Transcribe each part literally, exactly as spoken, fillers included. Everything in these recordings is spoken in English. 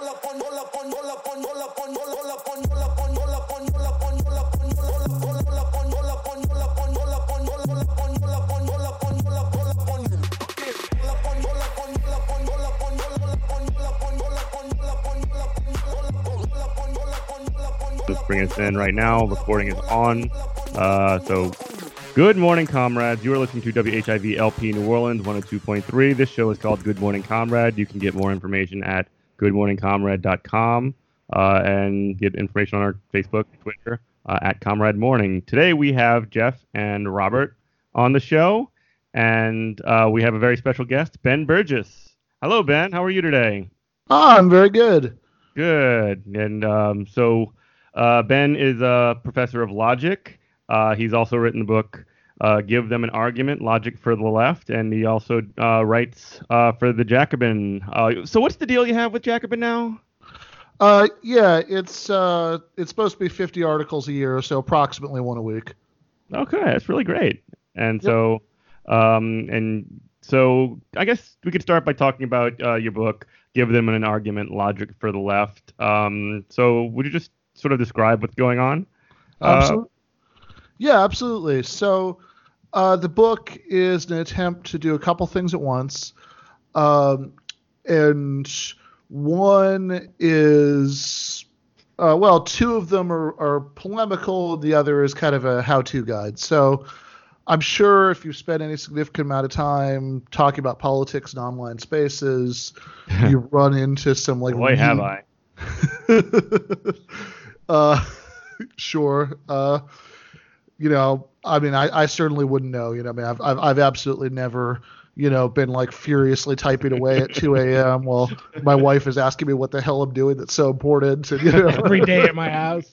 Let's bring us in right now. Recording is on. Uh, so, good morning, comrades. You are listening to W H I V L P New Orleans one oh two point three. This show is called Good Morning Comrade. You can get more information at good morning comrade dot com uh, and get information on our Facebook, Twitter, uh, at Comrade Morning. Today we have Jeff and Robert on the show, and uh, we have a very special guest, Ben Burgess. Hello, Ben. How are you today? Oh, I'm very good. Good. And um, so uh, Ben is a professor of logic. Uh, he's also written the book, uh, Give Them an Argument, Logic for the Left, and he also uh, writes uh, for the Jacobin. Uh, so what's the deal you have with Jacobin now? Uh, yeah, it's uh, it's supposed to be fifty articles a year, so approximately one a week. Okay, that's really great. And Yep. so, um, and so I guess we could start by talking about uh, your book, Give Them an Argument, Logic for the Left. Um, so would you just sort of describe what's going on? Absolutely. Uh, yeah, absolutely. So uh, the book is an attempt to do a couple things at once. Um, and one is, uh, well, two of them are, are polemical. The other is kind of a how-to guide. So I'm sure if you spend any significant amount of time talking about politics in online spaces, you run into some like. Boy, have I. uh, sure. Uh, you know, I mean, I, I certainly wouldn't know. You know, I mean, I've, I've I've absolutely never, you know, been like furiously typing away at two a.m. while my wife is asking me what the hell I'm doing that's so important. And, you know, every day at my house.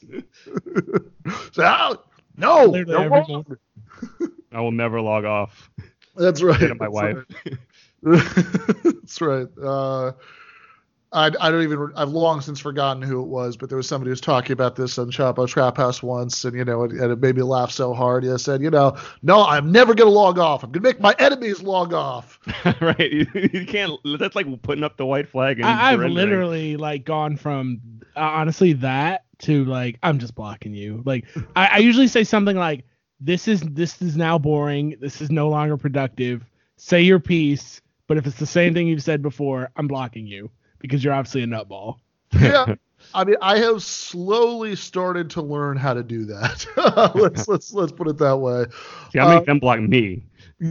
So, oh, no, Literally no every wrong. morning. I will never log off. That's right. Hit my That's wife. Right. That's right. Uh, I, I don't even, I've long since forgotten who it was, but there was somebody who was talking about this on Chapo Trap House once, and, you know, and, and it made me laugh so hard. I said, you know, no, I'm never going to log off. I'm going to make my enemies log off. Right. You, you can't, that's like putting up the white flag. And I, I've surrendering. literally like gone from uh, honestly that to like, I'm just blocking you. Like I, I usually say something like, this is, this is now boring. This is no longer productive. Say your piece. But if it's the same thing you've said before, I'm blocking you. Because you're obviously a nutball. Yeah, I mean, I have slowly started to learn how to do that. let's let's let's put it that way. See, I'm making Uh, them block me.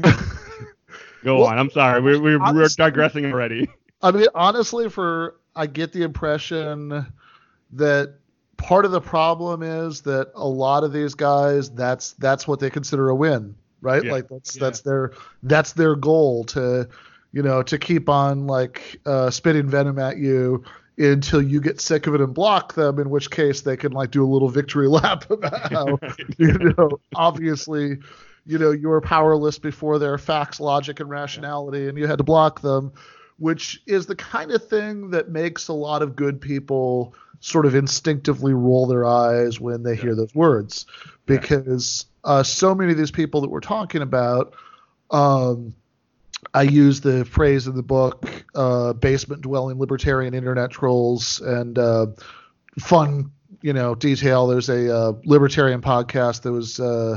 Go well, on. I'm sorry. We're we're, we're honestly- digressing already. I mean, honestly, for I get the impression that part of the problem is that a lot of these guys, that's that's what they consider a win, right? Yeah. Like that's Yeah. that's their that's their goal to. You know, to keep on like uh, spitting venom at you until you get sick of it and block them, in which case they can like do a little victory lap about how, you know, obviously, you know, you were powerless before their facts, logic, and rationality, and you had to block them, which is the kind of thing that makes a lot of good people sort of instinctively roll their eyes when they hear those words, because uh, so many of these people that we're talking about, um, I use the phrase in the book, uh, basement-dwelling libertarian internet trolls, and uh, fun, you know, detail. There's a uh, libertarian podcast that was uh,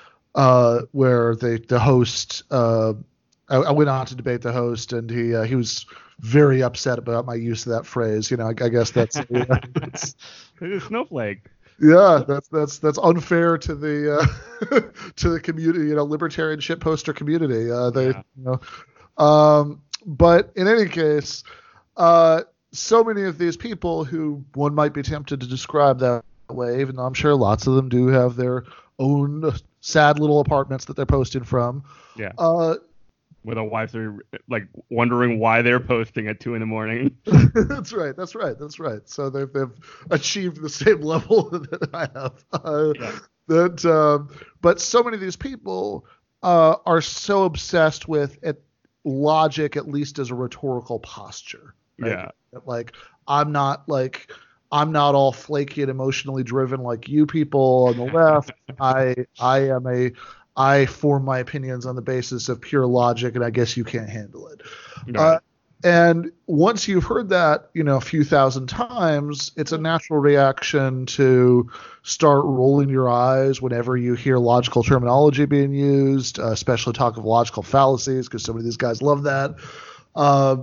uh, where the the host. Uh, I, I went on to debate the host, and he uh, he was very upset about my use of that phrase. You know, I, I guess that's. Yeah, it's, It's a snowflake. yeah, that's that's that's unfair to the uh, to the community, you know, libertarian shit poster community. Uh, they, Yeah. you know, um, but in any case, uh, so many of these people who one might be tempted to describe that way, even though I'm sure lots of them do have their own sad little apartments that they're posting from. Yeah. Uh, Where the wives are like wondering why they're posting at two in the morning. that's right. That's right. That's right. So they've they've achieved the same level that I have. Uh, Yeah. That, um, but so many of these people uh, are so obsessed with it, logic, at least as a rhetorical posture. Right? Yeah. That, like I'm not like I'm not all flaky and emotionally driven like you people on the left. I I am a I form my opinions on the basis of pure logic, and I guess you can't handle it. Right. Uh, And once you've heard that, you know, a few thousand times, it's a natural reaction to start rolling your eyes whenever you hear logical terminology being used, uh, especially talk of logical fallacies, because some of these guys love that. Uh,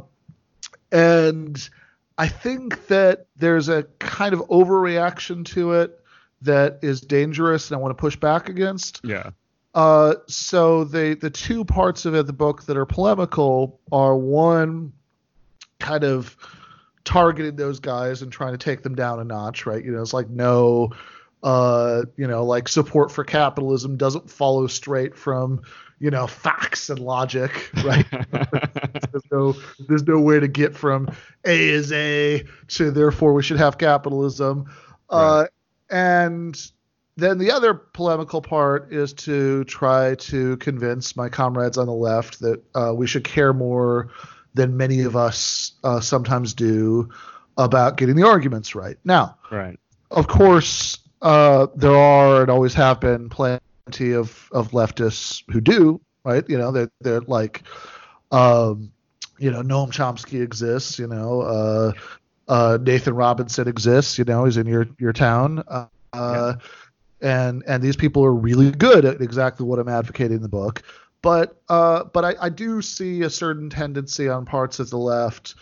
and I think that there's a kind of overreaction to it that is dangerous and I want to push back against. Yeah. Uh, so the the two parts of it, the book that are polemical, are one, kind of targeting those guys and trying to take them down a notch, right? You know, it's like no, uh, you know, like support for capitalism doesn't follow straight from, you know, facts and logic, right? there's no there's no way to get from A is A to therefore we should have capitalism. Right. Uh, and then the other polemical part is to try to convince my comrades on the left that uh, we should care more than many of us uh, sometimes do about getting the arguments right. Now, right. Of course, uh, there are and always have been plenty of, of leftists who do, right? You know, they're, they're like, um, you know, Noam Chomsky exists, you know, uh, uh, Nathan Robinson exists, you know, he's in your, your town. Uh, yeah. And and these people are really good at exactly what I'm advocating in the book. But uh, but I, I do see a certain tendency on parts of the left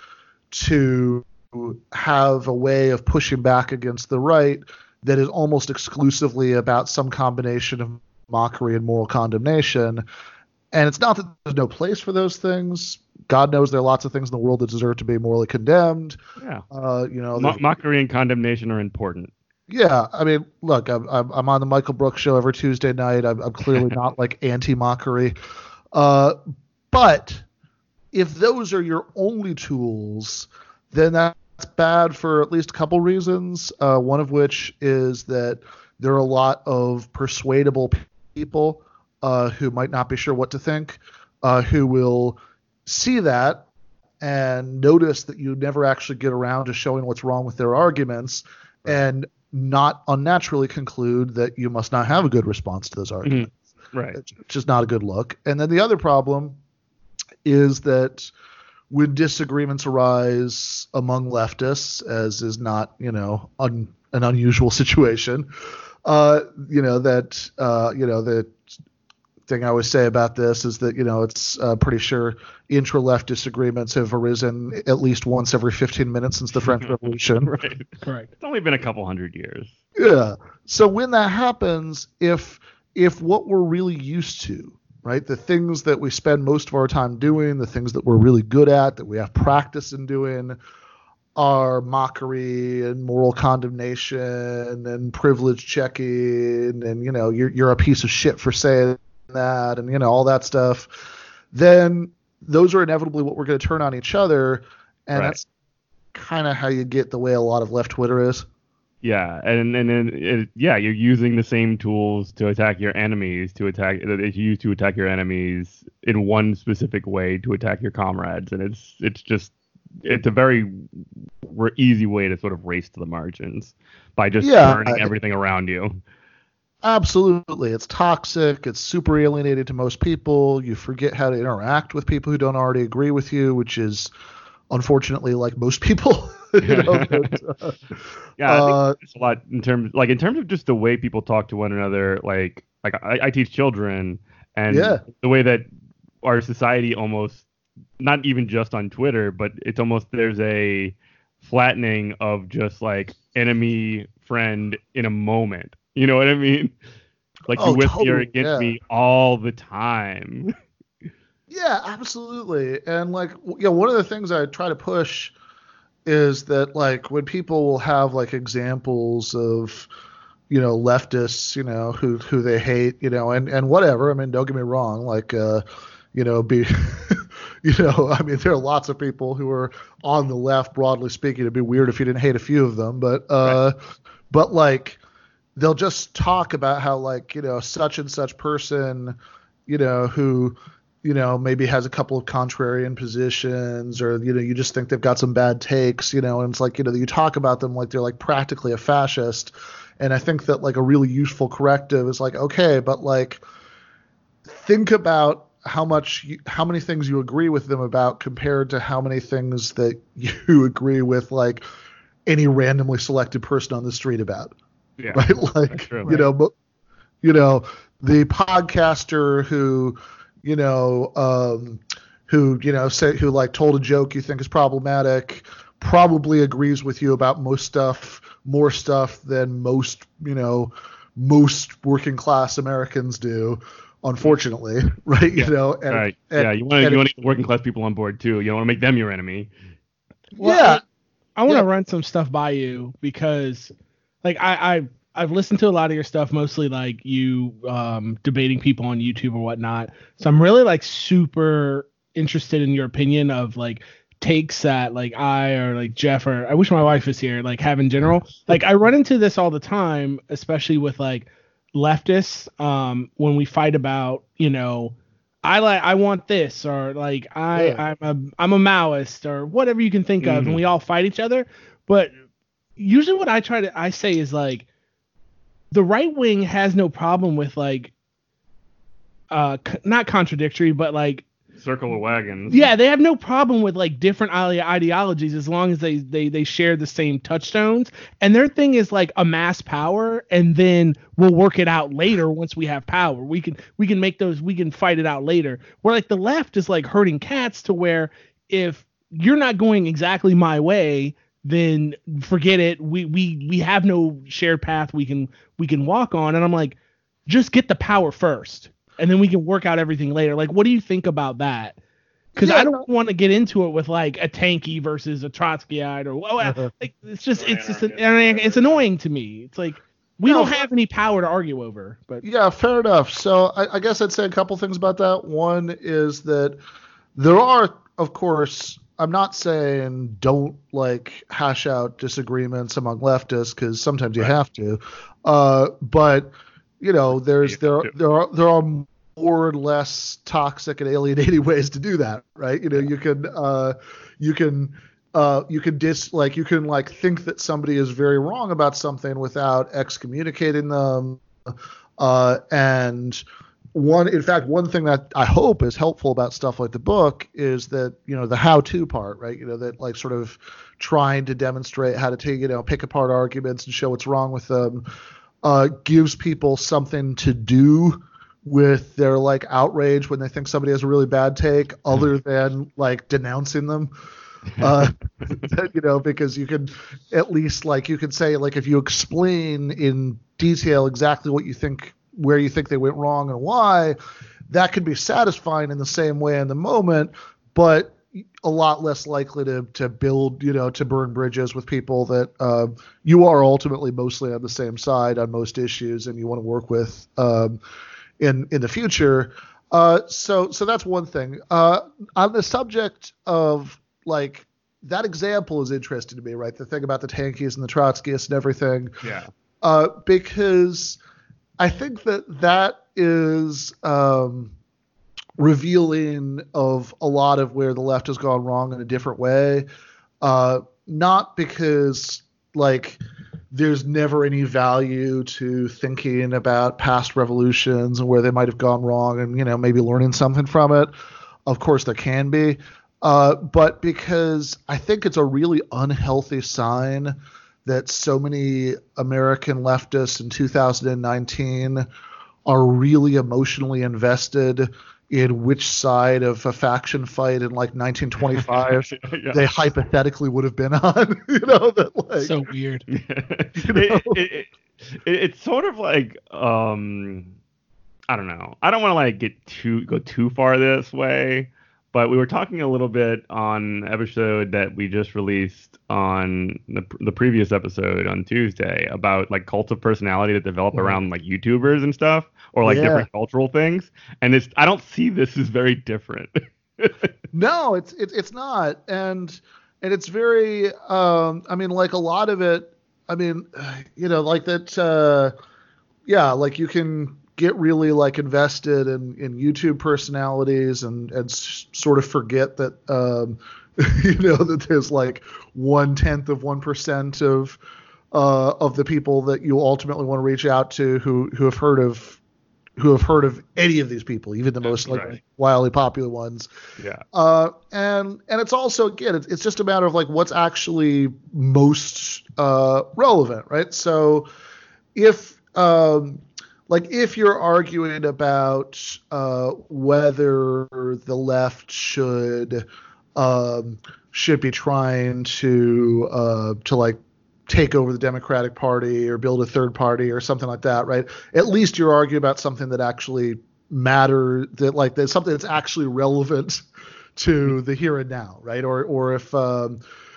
to have a way of pushing back against the right that is almost exclusively about some combination of mockery and moral condemnation. And it's not that there's no place for those things. God knows there are lots of things in the world that deserve to be morally condemned. Yeah. Uh, you know, Mo- mockery and condemnation are important. Yeah, I mean, look, I'm I'm on the Michael Brooks show every Tuesday night. I'm, I'm clearly not like anti-mockery, uh, but if those are your only tools, then that's bad for at least a couple reasons. Uh, one of which is that there are a lot of persuadable people uh, who might not be sure what to think, uh, who will see that and notice that you never actually get around to showing what's wrong with their arguments, and not unnaturally conclude that you must not have a good response to those arguments. Mm-hmm. Right. It's just not a good look. And then the other problem is that when disagreements arise among leftists, as is not, you know, un, an unusual situation, uh, you know, that, uh, you know, the thing I always say about this is that, you know, it's uh, pretty sure intra-left disagreements have arisen at least once every fifteen minutes since the French Revolution. Right. Correct. It's only been a couple hundred years. Yeah. So when that happens, if if what we're really used to, right, the things that we spend most of our time doing, the things that we're really good at, that we have practice in doing, are mockery and moral condemnation and privilege checking, and, you know, you're you're a piece of shit for saying that, and, you know, all that stuff, then those are inevitably what we're going to turn on each other, and right. That's kind of how you get the way a lot of left Twitter is. Yeah, and and then it, yeah, you're using the same tools to attack your enemies, to attack it's used to attack your enemies in one specific way to attack your comrades, and it's it's just it's a very easy way to sort of race to the margins by just yeah, turning I, everything around you. Absolutely. It's toxic. It's super alienated to most people. You forget how to interact with people who don't already agree with you, which is unfortunately like most people. you know, but, uh, yeah, I think uh, it's a lot in terms like in terms of just the way people talk to one another. Like like I, I teach children, and yeah. the way that our society almost, not even just on Twitter, but it's almost there's a flattening of just like enemy friend in a moment. You know what I mean? Like oh, you're with totally, me or against yeah. me all the time. Yeah, absolutely. And like, you know, one of the things I try to push is that like when people will have like examples of, you know, leftists, you know, who who they hate, you know, and, and whatever. I mean, don't get me wrong. Like, uh, you know, be, you know, I mean, there are lots of people who are on the left, broadly speaking. It'd be weird if you didn't hate a few of them, but, uh, right. but like, they'll just talk about how like, you know, such and such person, you know, who, you know, maybe has a couple of contrarian positions, or, you know, you just think they've got some bad takes, you know, and it's like, you know, you talk about them like they're like practically a fascist. And I think that like a really useful corrective is like, okay, but like think about how much you, how many things you agree with them about compared to how many things that you agree with like any randomly selected person on the street about. Yeah, right? Like, true, you right. know, you know, the podcaster who, you know, um, who, you know, say, who like told a joke you think is problematic, probably agrees with you about most stuff, more stuff than most, you know, most working class Americans do, unfortunately, right? Yeah. You know, and, Right. and, yeah, you want to and you it- want to get working class people on board too. You don't want to make them your enemy. Well, yeah, I want to Yeah. run some stuff by you because, like, I, I I've listened to a lot of your stuff, mostly like you um, debating people on YouTube or whatnot. So I'm really like super interested in your opinion of like takes that like I or like Jeff or I wish my wife was here like have in general. Like I run into this all the time, especially with like leftists um, when we fight about you know. I like I want this or like I Yeah. I'm a I'm a Maoist or whatever you can think of, Mhm. and we all fight each other. But usually what I try to I say is like the right wing has no problem with like uh c- not contradictory but like Circle of wagons. yeah they have no problem with like different ide- ideologies as long as they they they share the same touchstones, and their thing is like amass power and then we'll work it out later once we have power. We can we can make those we can fight it out later. Where like the left is like herding cats to where if you're not going exactly my way, then forget it. We we we have no shared path we can we can walk on. And I'm like, just get the power first, and then we can work out everything later. Like, what do you think about that? Because Yeah, I don't want to get into it with like a tanky versus a Trotskyite or well, Uh-huh. like it's just it's just an, it's annoying to me. It's like we No, don't have any power to argue over. But Yeah, fair enough. So I, I guess I'd say a couple things about that. One is that there are, of course, I'm not saying don't like hash out disagreements among leftists because sometimes you Right. have to, uh, but you know, there's You there have are, to. there are there are more or less toxic and alienating ways to do that, right? You know, you can uh, you can uh, you can dis like you can like think that somebody is very wrong about something without excommunicating them, uh, and one in fact one thing that I hope is helpful about stuff like the book is that you know the how-to part, right? You know that like sort of trying to demonstrate how to take you know pick apart arguments and show what's wrong with them uh, gives people something to do with their like outrage when they think somebody has a really bad take, other than like denouncing them. Uh, you know, because you can at least like you can say like if you explain in detail exactly what you think, where you think they went wrong and why, that can be satisfying in the same way in the moment, but a lot less likely to to build, you know, to burn bridges with people that uh, you are ultimately mostly on the same side on most issues and you want to work with um, in in the future. Uh, so so that's one thing. Uh, on the subject of like that example is interesting to me, right? The thing about the tankies and the Trotskyists and everything, Yeah. uh, because I think that that is um, revealing of a lot of where the left has gone wrong in a different way. Uh, not because like there's never any value to thinking about past revolutions and where they might have gone wrong and, you know, maybe learning something from it. Of course there can be. Uh, but because I think it's a really unhealthy sign that so many American leftists in two thousand nineteen are really emotionally invested in which side of a faction fight in like nineteen twenty-five Yeah. they hypothetically would have been on. You know, that like so weird. it, know? it, it, it, it's sort of like um I don't know. I don't want to like get too go too far this way, but we were talking a little bit on an episode that we just released on the, the previous episode on Tuesday about like cults of personality that develop Mhm. around like YouTubers and stuff, or like Yeah. different cultural things. And it's I don't see this as very different. No, it's it's it's not, and and it's very. Um, I mean, like a lot of it. I mean, you know, like that. Uh, yeah, like you can get really like invested in in YouTube personalities and and s- sort of forget that um, you know that there's like one tenth of one percent of uh, of the people that you ultimately want to reach out to who who have heard of who have heard of any of these people, even the That's most like right. wildly popular ones. Yeah. Uh, and and it's also again, it's, it's just a matter of like what's actually most uh, relevant, right? So if um, like if you're arguing about uh, whether the left should um, should be trying to uh, to like take over the Democratic Party or build a third party or something like that, right? At least you're arguing about something that actually matter, that like there's something that's actually relevant to the here and now, right? Or or if um,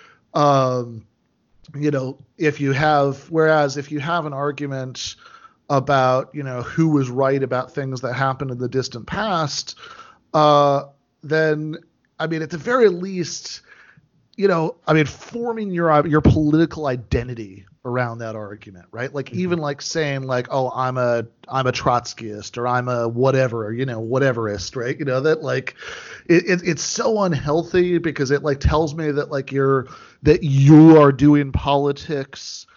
um, you know, if you have, whereas if you have an argument about, you know, who was right about things that happened in the distant past, uh, then I mean, at the very least, you know, I mean, forming your your political identity around that argument, right? Like mm-hmm. even like saying like, oh, I'm a I'm a Trotskyist or I'm a whatever, you know, whateverist, right? You know, that like it, it it's so unhealthy because it like tells me that like you're that you are doing politics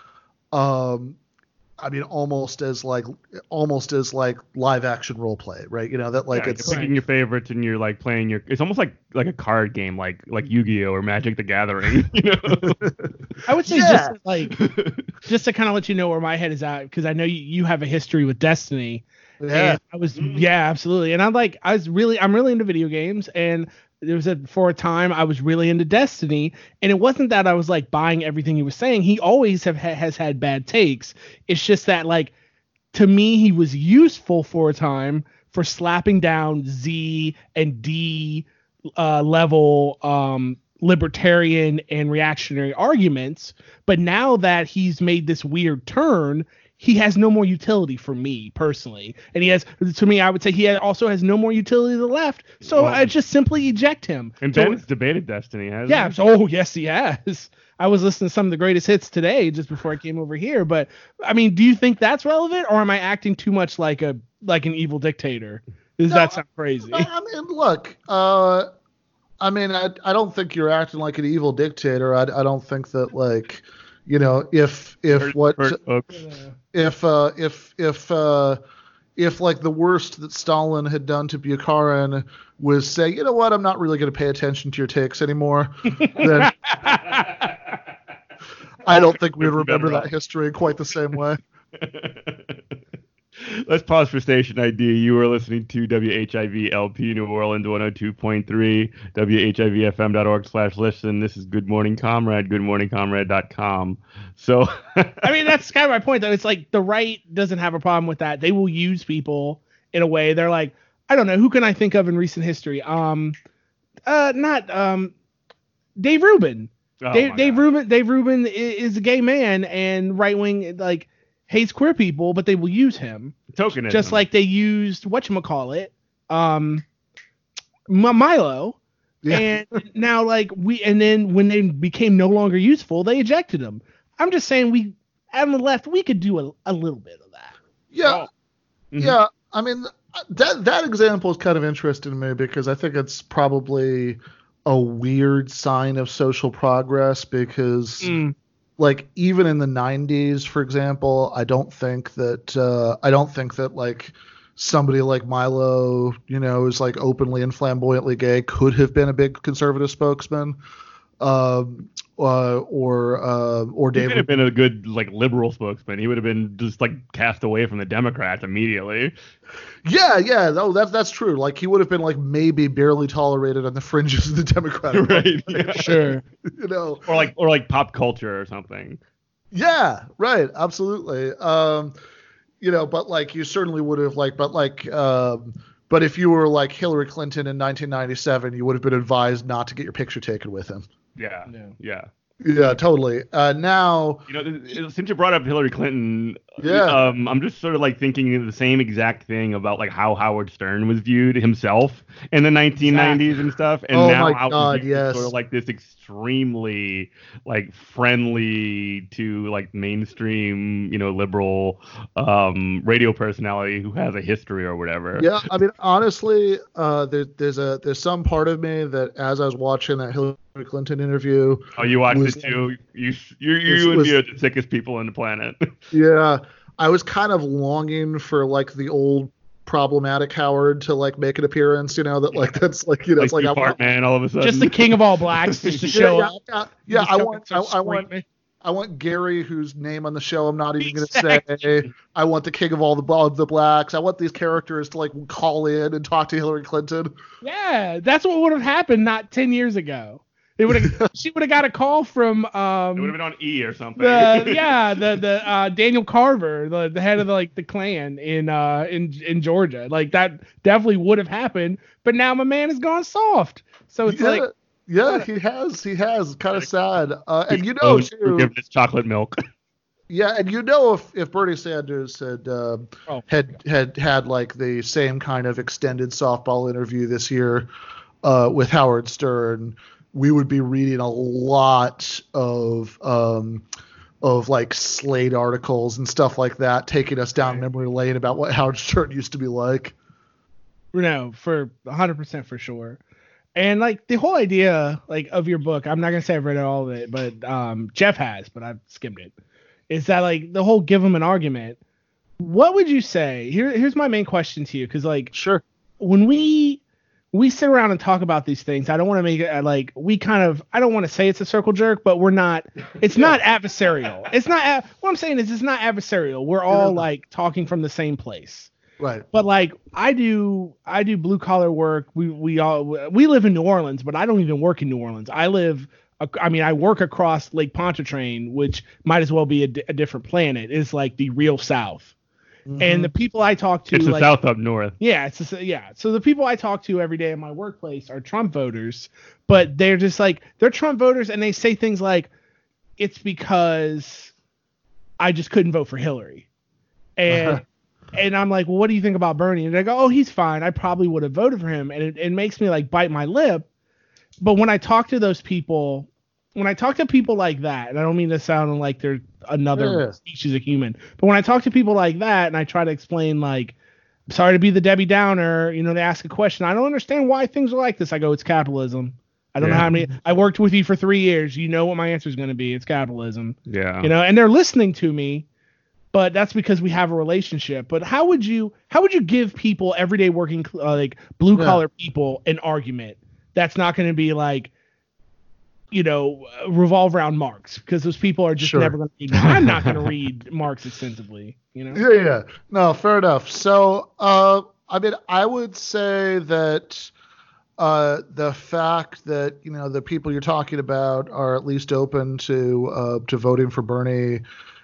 um I mean, almost as like, almost as like live action role play, right? You know that like yeah, it's you're picking your favorites and you're like playing your. It's almost like like a card game, like like Yu-Gi-Oh or Magic the Gathering. You know? I would say Yeah. just to, like just to kind of let you know where my head is at, because I know you, you have a history with Destiny. Yeah. And I was yeah, absolutely. And I'm like, I was really, I'm really into video games, and there was a for a time I was really into Destiny, and it wasn't that I was like buying everything he was saying. He always have ha- has had bad takes. It's just that like to me he was useful for a time for slapping down Z and D uh, level um, libertarian and reactionary arguments. But now that he's made this weird turn, he has no more utility for me personally. And he has, to me, I would say he also has no more utility to the left. So Well, I just simply eject him. And So- Ben's debated Destiny, hasn't yeah. he? So, oh, yes, he has. I was listening to some of the greatest hits today just before I came over here. But I mean, do you think that's relevant, or am I acting too much like a like an evil dictator? Does No, that sound crazy? I mean, look, uh, I mean, I, I don't think you're acting like an evil dictator. I, I don't think that, like, you know, if if Hurt- what hurt folks. if uh, if if uh, if like the worst that Stalin had done to Bukharin was say, you know what, I'm not really going to pay attention to your takes anymore, then I don't think we would remember that history in quite the same way. Let's pause for station I D. You are listening to W H I V L P New Orleans one oh two point three, W H I V F M dot org slash listen. This is Good Morning Comrade, good morning comrade dot com. So, I mean, that's kind of my point, though. It's like the right doesn't have a problem with that. They will use people in a way. They're like, I don't know, who can I think of in recent history? Um, uh, not um, Dave Rubin. oh Dave, my Dave God. Rubin. Dave Rubin i- is a gay man and right wing, like hates queer people, but they will use him Tokenism. just like they used whatchamacallit, um, M- Milo. Yeah. And now, like we, and then when they became no longer useful, they ejected him. I'm just saying, we on the left, we could do a, a little bit of that. Yeah, Mhm. yeah. I mean, that that example is kind of interesting to me because I think it's probably a weird sign of social progress because, Mm. like, even in the nineties, for example, I don't think that uh, I don't think that like somebody like Milo, you know, is like openly and flamboyantly gay could have been a big conservative spokesman. Um, uh, or uh, or He could David. have been a good like liberal spokesman. He would have been just like cast away from the Democrats immediately. Yeah, yeah, no, that's that's true. Like he would have been like maybe barely tolerated on the fringes of the Democratic Party, Right. Yeah. Sure. you know. Or like or like pop culture or something. Yeah, right, absolutely. Um, you know, but like you certainly would have like, but like, um, but if you were like Hillary Clinton in nineteen ninety-seven, you would have been advised not to get your picture taken with him. Yeah. Yeah. Yeah. Yeah, totally. Uh, now, You know, th- th- since you brought up Hillary Clinton, Yeah. um, I'm just sort of like thinking the same exact thing about like how Howard Stern was viewed himself in the nineteen nineties and stuff, and Oh now my how God, he's yes. sort of like this extremely like friendly to like mainstream, you know, liberal um, radio personality who has a history or whatever. yeah, I mean, honestly, uh, there, there's a there's some part of me that as I was watching that Hillary Clinton interview, Oh, you watched was- it too? You you you, was- and was- me are the sickest people on the planet. yeah, I was kind of longing for like the old problematic Howard to like make an appearance. You know that like that's like you know like it's like I Fart want, Man all of a sudden. Just the king of all blacks just to yeah, show yeah, up. yeah, yeah. Just I come want and I, start I want screaming. I want Gary, whose name on the show I'm not even going to Exactly. say. I want the king of all the of the blacks. I want these characters to like call in and talk to Hillary Clinton. Yeah, that's what would have happened not ten years ago. It would have. She would have got a call from um. It would have been on E or something. The, yeah, the the uh, Daniel Carver, the, the head of the, like the Klan in uh in in Georgia. Like that definitely would have happened. But now my man has gone soft. So it's yeah, like yeah, he has, he has. Kind of sad. Uh, and you know Oh, too. forgiveness chocolate milk. Yeah, and you know if, if Bernie Sanders had uh, Oh, had had had like the same kind of extended softball interview this year uh, with Howard Stern, we would be reading a lot of um, of like Slate articles and stuff like that, taking us down memory lane about what Howard Stern used to be like. no, for one hundred percent for sure. And like the whole idea like of your book, I'm not gonna say I've read all of it, but um, Jeff has, but I've skimmed it. Is that like the whole give them an argument? What would you say? Here, here's my main question to you, because like Sure. when we we sit around and talk about these things, I don't want to make it like we kind of I don't want to say it's a circle jerk, but we're not. It's not adversarial. It's not. A, what I'm saying is it's not adversarial. We're all like talking from the same place. Right. But like I do, I do blue collar work. We we all we live in New Orleans, but I don't even work in New Orleans. I live. I mean, I work across Lake Pontchartrain, which might as well be a, d- a different planet. It's like the real South. Mm-hmm. And the people I talk to, it's the like, South up north. Yeah, it's just, yeah. So the people I talk to every day in my workplace are Trump voters, but they're just like they're Trump voters, and they say things like, "It's because I just couldn't vote for Hillary," and uh-huh. and I'm like, "Well, what do you think about Bernie?" And they go, "Oh, he's fine. I probably would have voted for him," and it, it makes me like bite my lip. But when I talk to those people, when I talk to people like that, and I don't mean to sound like they're another yeah. species of human, but when I talk to people like that and I try to explain, like, I'm sorry to be the Debbie Downer, you know, they ask a question, I don't understand why things are like this. I go, it's capitalism. I don't yeah. know how many, I worked with you for three years. You know what my answer is going to be. It's capitalism. Yeah. You know, and they're listening to me, but that's because we have a relationship. But how would you, how would you give people, everyday working, uh, like blue collar yeah. people, an argument that's not going to be like, you know, revolve around Marx, because those people are just sure. never going to read. I'm not going to read Marx extensively, you know? Yeah, yeah. No, fair enough. So, uh, I mean, I would say that uh, the fact that, you know, the people you're talking about are at least open to uh, to voting for Bernie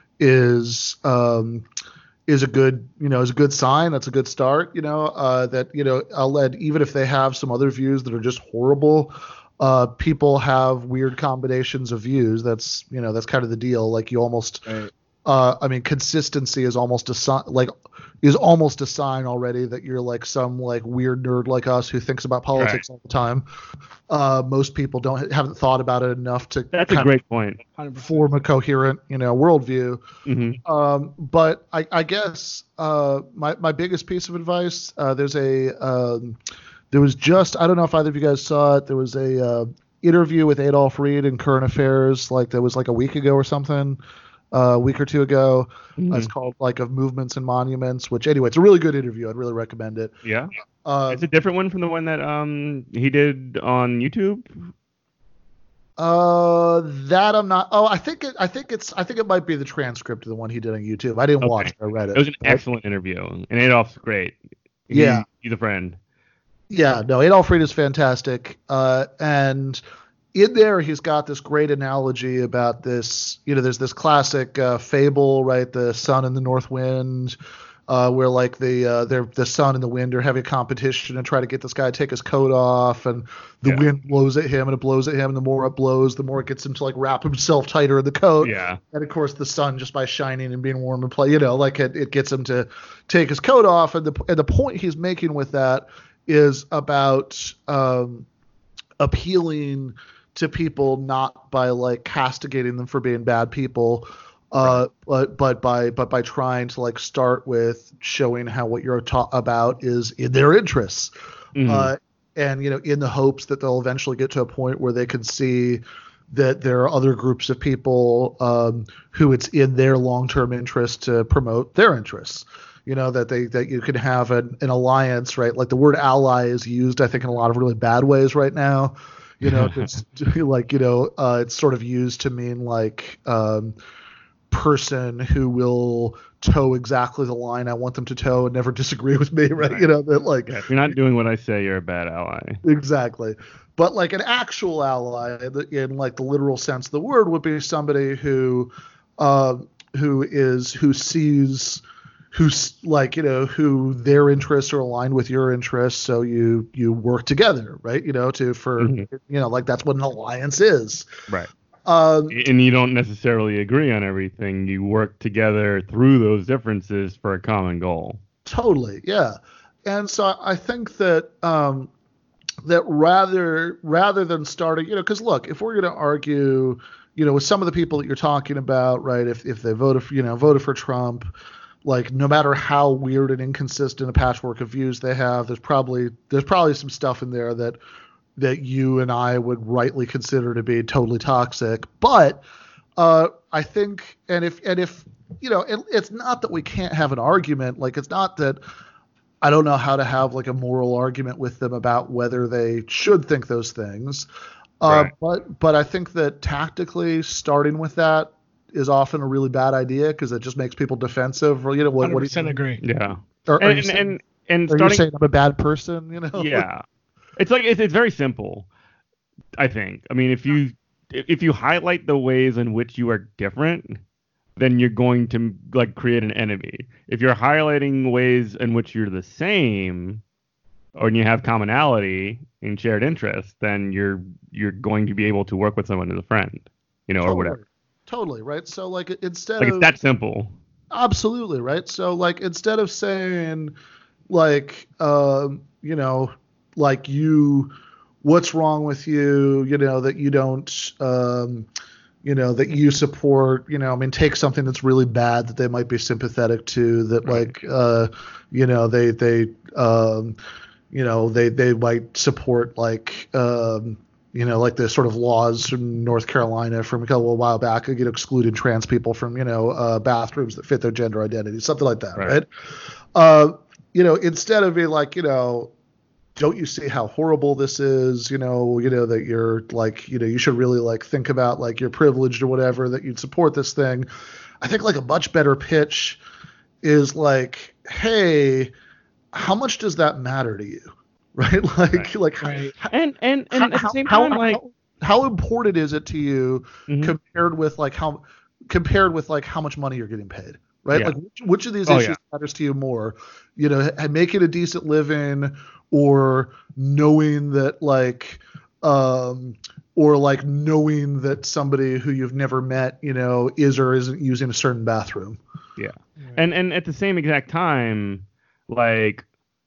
is um, is a good, you know, is a good sign. That's a good start, you know, uh, that, you know, I'll let, even if they have some other views that are just horrible, uh, people have weird combinations of views. That's, you know, that's kind of the deal. Like you almost, right. uh, I mean, consistency is almost a sign, like is almost a sign already that you're like some like weird nerd like us who thinks about politics right. all the time. Uh, most people don't haven't thought about it enough to. That's a great point. Form a coherent, you know, worldview. Mm-hmm. Um, but I, I guess uh, my my biggest piece of advice, uh, there's a um, there was just I don't know if either of you guys saw it. There was a uh, interview with Adolph Reed in Current Affairs, like that was like a week ago or something. Uh, a week or two ago. Mm-hmm. Uh, it's called like Of Movements and Monuments, which anyway, it's a really good interview. I'd really recommend it. Yeah. Uh, it's a different one from the one that um he did on YouTube. Uh, that I'm not. Oh, I think it. I think it's. I think it might be the transcript of the one he did on YouTube. I didn't okay. watch it. I read it. It was an right? excellent interview, and Adolph's great. He, yeah. He's a friend. Yeah. No, Adolph Reed is fantastic. Uh, and. In there, he's got this great analogy about this, you know, there's this classic uh, fable, right? The sun and the north wind, uh, where like the uh, they're, the sun and the wind are having a competition and try to get this guy to take his coat off, and the yeah. wind blows at him and it blows at him, and the more it blows, the more it gets him to like wrap himself tighter in the coat. Yeah. And of course, the sun, just by shining and being warm and play, you know, like it, it gets him to take his coat off. And the and the point he's making with that is about um, appealing to people, not by like castigating them for being bad people, uh, right. but but by but by trying to like start with showing how what you're taught about is in their interests, mm-hmm. uh, and you know, in the hopes that they'll eventually get to a point where they can see that there are other groups of people um, who it's in their long-term interest to promote their interests. you know, that they that you can have an, an alliance, right? Like the word ally is used, I think, in a lot of really bad ways right now. You know, it's like, you know, uh, it's sort of used to mean like um, person who will toe exactly the line I want them to toe and never disagree with me, right? Right. You know, that like Yeah, if you're not doing what I say, you're a bad ally. exactly. But like an actual ally, in like the literal sense of the word, would be somebody who, uh, who is who sees, who's like you know who their interests are aligned with your interests, so you you work together, right? You know, to for Mhm. you know like that's what an alliance is. Right. Um, And you don't necessarily agree on everything. You work together through those differences for a common goal. Totally, yeah. And so I think that um, that rather rather than starting, you know, because look, if we're going to argue, you know, with some of the people that you're talking about, right? If if they voted for, you know, voted for Trump, like no matter how weird and inconsistent a patchwork of views they have, there's probably there's probably some stuff in there that that you and I would rightly consider to be totally toxic. But uh, I think, and if and if you know, it, it's not that we can't have an argument. Like it's not that I don't know how to have like a moral argument with them about whether they should think those things. Uh, Right. But but I think that tactically starting with that is often a really bad idea because it just makes people defensive. Or you know what? What do you one hundred percent agree. Yeah. Are, are And you and, saying, and, and are you starting saying I'm a bad person? You know? yeah. It's like it's, it's very simple, I think. I mean, if you if you highlight the ways in which you are different, then you're going to like create an enemy. If you're highlighting ways in which you're the same, or you have commonality and shared interests, then you're you're going to be able to work with someone as a friend, you know, Totally. or whatever. Totally, right? So like instead Like of it's that simple. absolutely, right? So like instead of saying like um, you know, like you what's wrong with you, you know, that you don't um you know, that you support, you know, I mean, take something that's really bad that they might be sympathetic to, that Right. like, uh, you know, they, they, um, you know, they, they might support like, um, you know, like the sort of laws from North Carolina from a couple of while back, you know, excluding trans people from, you know, uh, bathrooms that fit their gender identity, something like that, Right. right? Uh, you know, instead of being like, you know, don't you see how horrible this is? You know, you know that you're like, you know, you should really like think about like you're privileged or whatever that you'd support this thing. I think like a much better pitch is like, hey, how much does that matter to you? Right? Like, Right. like Right. how, And and and at the how, same how, time, like how, how important is it to you Mhm. compared with like how compared with like how much money you're getting paid? Right? Yeah. Like which, which of these Oh, issues yeah. matters to you more? You know, ha- making a decent living or knowing that like um or like knowing that somebody who you've never met, you know, is or isn't using a certain bathroom. Yeah. And and at the same exact time, like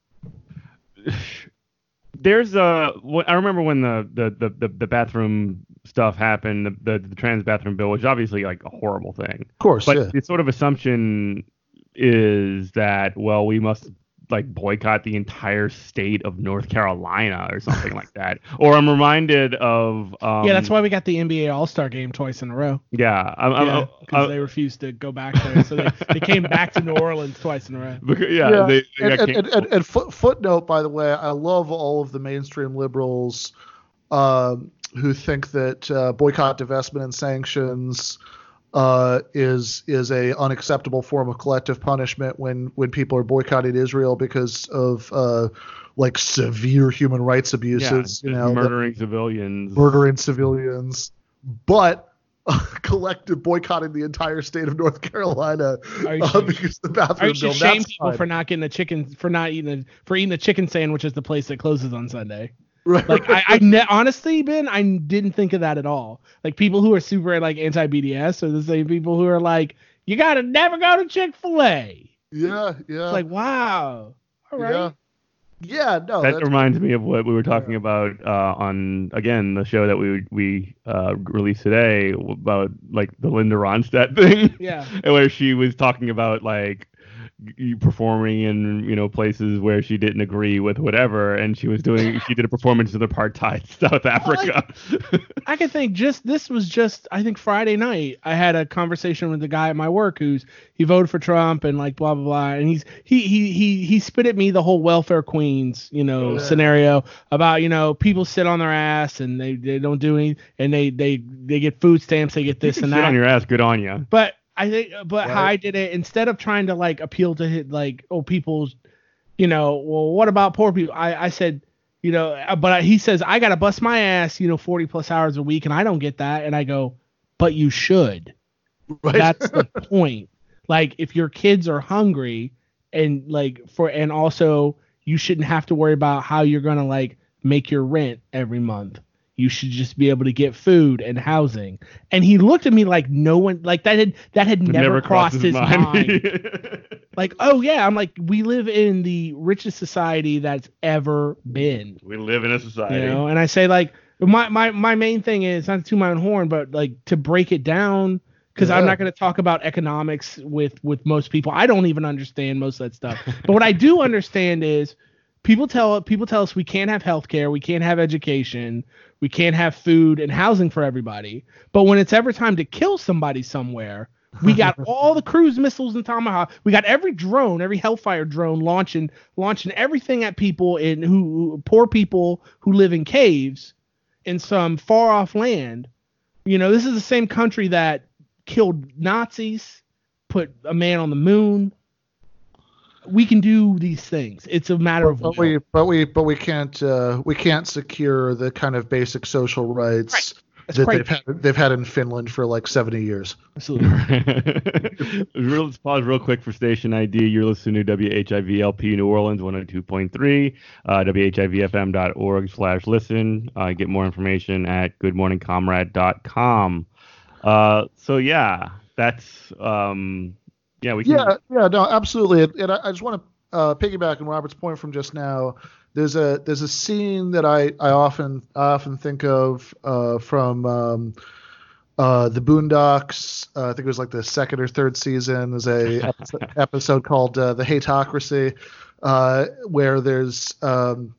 there's a wh- I remember when the the the, the, the bathroom stuff happened, the, the the trans bathroom bill, which is obviously like a horrible thing. Of course, But yeah. the sort of assumption is that, well, we must like boycott the entire state of North Carolina or something like that. Or I'm reminded of um, yeah, that's why we got the N B A All Star game twice in a row. yeah, I'm, I'm, Yeah, I'm- because I'm- they refused to go back there, so they, they came back to New Orleans twice in a row. because- yeah, Yeah, they, they and, got and, and, canceled. and, and foot, footnote, by the way, I love all of the mainstream liberals um, who think that uh, boycott, divestment, and sanctions uh, is is a unacceptable form of collective punishment when when people are boycotting Israel because of uh, like severe human rights yeah, abuses, you just know, that- murdering civilians. murdering civilians, but uh, collective boycotting the entire state of North Carolina Are you uh, sure? because the Or bathroom you should bill. shame That's people fine. for not getting a chicken, for not eating, a, for eating the chicken sandwich at the place that closes on Sunday. Right, Like I, I ne- honestly, Ben, I didn't think of that at all. Like people who are super like anti B D S are the same people who are like, you gotta never go to Chick-fil-A. yeah, yeah, It's like, wow, all right. yeah, yeah. No, That that's, reminds me of what we were talking Yeah. about uh, on again the show that we we uh, released today about like the Linda Ronstadt thing. Yeah. And where she was talking about like g- performing in, you know, places where she didn't agree with whatever, and she was doing she did a performance in apartheid South Africa. Like, I can think just this was just I think Friday night I had a conversation with the guy at my work who's he voted for Trump and like blah blah blah, and he's he he he he spit at me the whole welfare queens, you know, Yeah. scenario about, you know, people sit on their ass and they, they don't do anything, and they they they get food stamps, they get this You can and sit that. on your ass, good on you. But I think, but how Right. I did it, instead of trying to like appeal to hit like, oh, people's, you know, well, what about poor people? I, I said, you know, uh, but I, he says, I got to bust my ass, you know, forty plus hours a week, and I don't get that. And I go, but you should. Right. That's the point. Like, if your kids are hungry and like for, and also you shouldn't have to worry about how you're going to like make your rent every month. You should just be able to get food and housing. And he looked at me like no one, like that had that had It never, crossed his mind. Like, oh yeah, I'm like, we live in the richest society that's ever been. We live in a society. You know, and I say like my my my main thing is not to my own horn, but like to break it down, because I'm Yeah. not going to talk about economics with with most people. I don't even understand most of that stuff. But what I do understand is people tell people tell us we can't have healthcare, we can't have education, we can't have food and housing for everybody. But when it's ever time to kill somebody somewhere, we got all the cruise missiles and Tomahawk. We got every drone, every Hellfire drone launching launching everything at people in who, who poor people who live in caves in some far off land. You know, this is the same country that killed Nazis, put a man on the moon. We can do these things. It's a matter of But will. we, but we, but we can't, uh, we can't secure the kind of basic social rights Right. That's that crazy. they've had, they've had in Finland for like seventy years. Absolutely. real, let's pause real quick for station I D. You're listening to W H I V L P New Orleans one oh two point three, uh, W H I V F M dot org slash listen. Uh, get more information at good morning comrade dot com. Uh, so yeah, that's um, yeah, we can. Yeah, yeah, no, absolutely. And, and I, I just want to uh, piggyback on Robert's point from just now. There's a there's a scene that I, I often I often think of uh, from um, uh, the Boondocks. Uh, I think it was like the second or third season. There's a episode, episode called uh, The Hateocracy, uh, where there's um,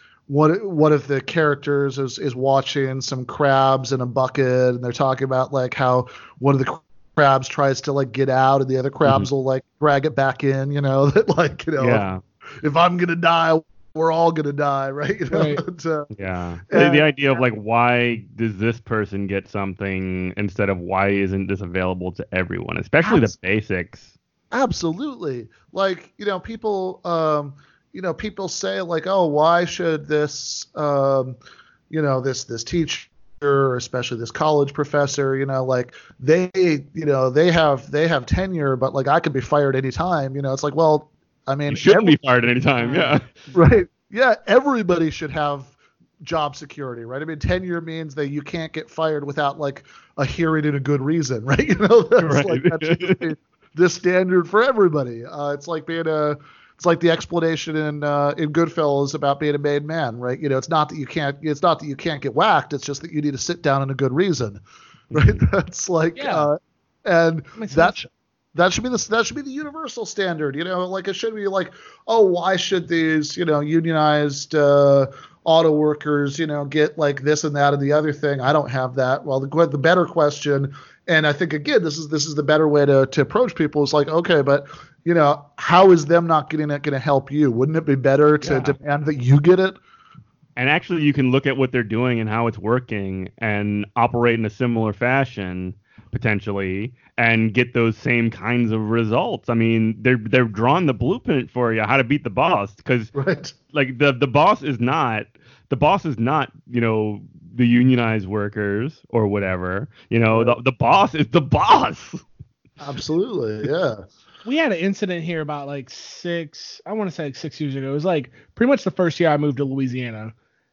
one one of the characters is, is watching some crabs in a bucket, and they're talking about like how one of the crabs tries to like get out, and the other crabs Mm-hmm. will like drag it back in. You know that like you know Yeah, if I'm gonna die, we're all gonna die, right? You know? Right. And, uh, yeah. Uh, the, the idea of like, why does this person get something instead of why isn't this available to everyone, especially the Abs- basics. Absolutely. Like, you know, people, um, you know, people say like, oh, why should this, um, you know, this, this teacher, especially this college professor, you know, like they, you know, they have, they have tenure, but like I could be fired anytime, you know, it's like, well, I mean, You shouldn't every- be fired at any time. Yeah. right. Yeah. Everybody should have job security, right? I mean, tenure means that you can't get fired without like a hearing and a good reason, right? You know, that's Right. like, that should be the standard for everybody. Uh, it's like being a, it's like the explanation in uh, in Goodfellas about being a made man, right? You know, it's not that you can't, it's not that you can't get whacked. It's just that you need to sit down and a good reason, right? That's like, Yeah. uh, and Makes that sense. that should be the that should be the universal standard. You know, like it should be like, oh, why should these, you know, unionized uh, auto workers, you know, get like this and that and the other thing? I don't have that. Well, the the better question, and I think again, this is this is the better way to to approach people. Is like, okay, but you know, how is them not getting it going to help you? Wouldn't it be better to Yeah. demand that you get it? And actually, you can look at what they're doing and how it's working and operate in a similar fashion potentially and get those same kinds of results. I mean, they're they're drawing the blueprint for you how to beat the boss, because Right. like the the boss is not the boss is not you know the unionized workers or whatever. You know, the the boss is the boss. Absolutely. Yeah. We had an incident here about like six, I want to say like six years ago. It was like pretty much the first year I moved to Louisiana,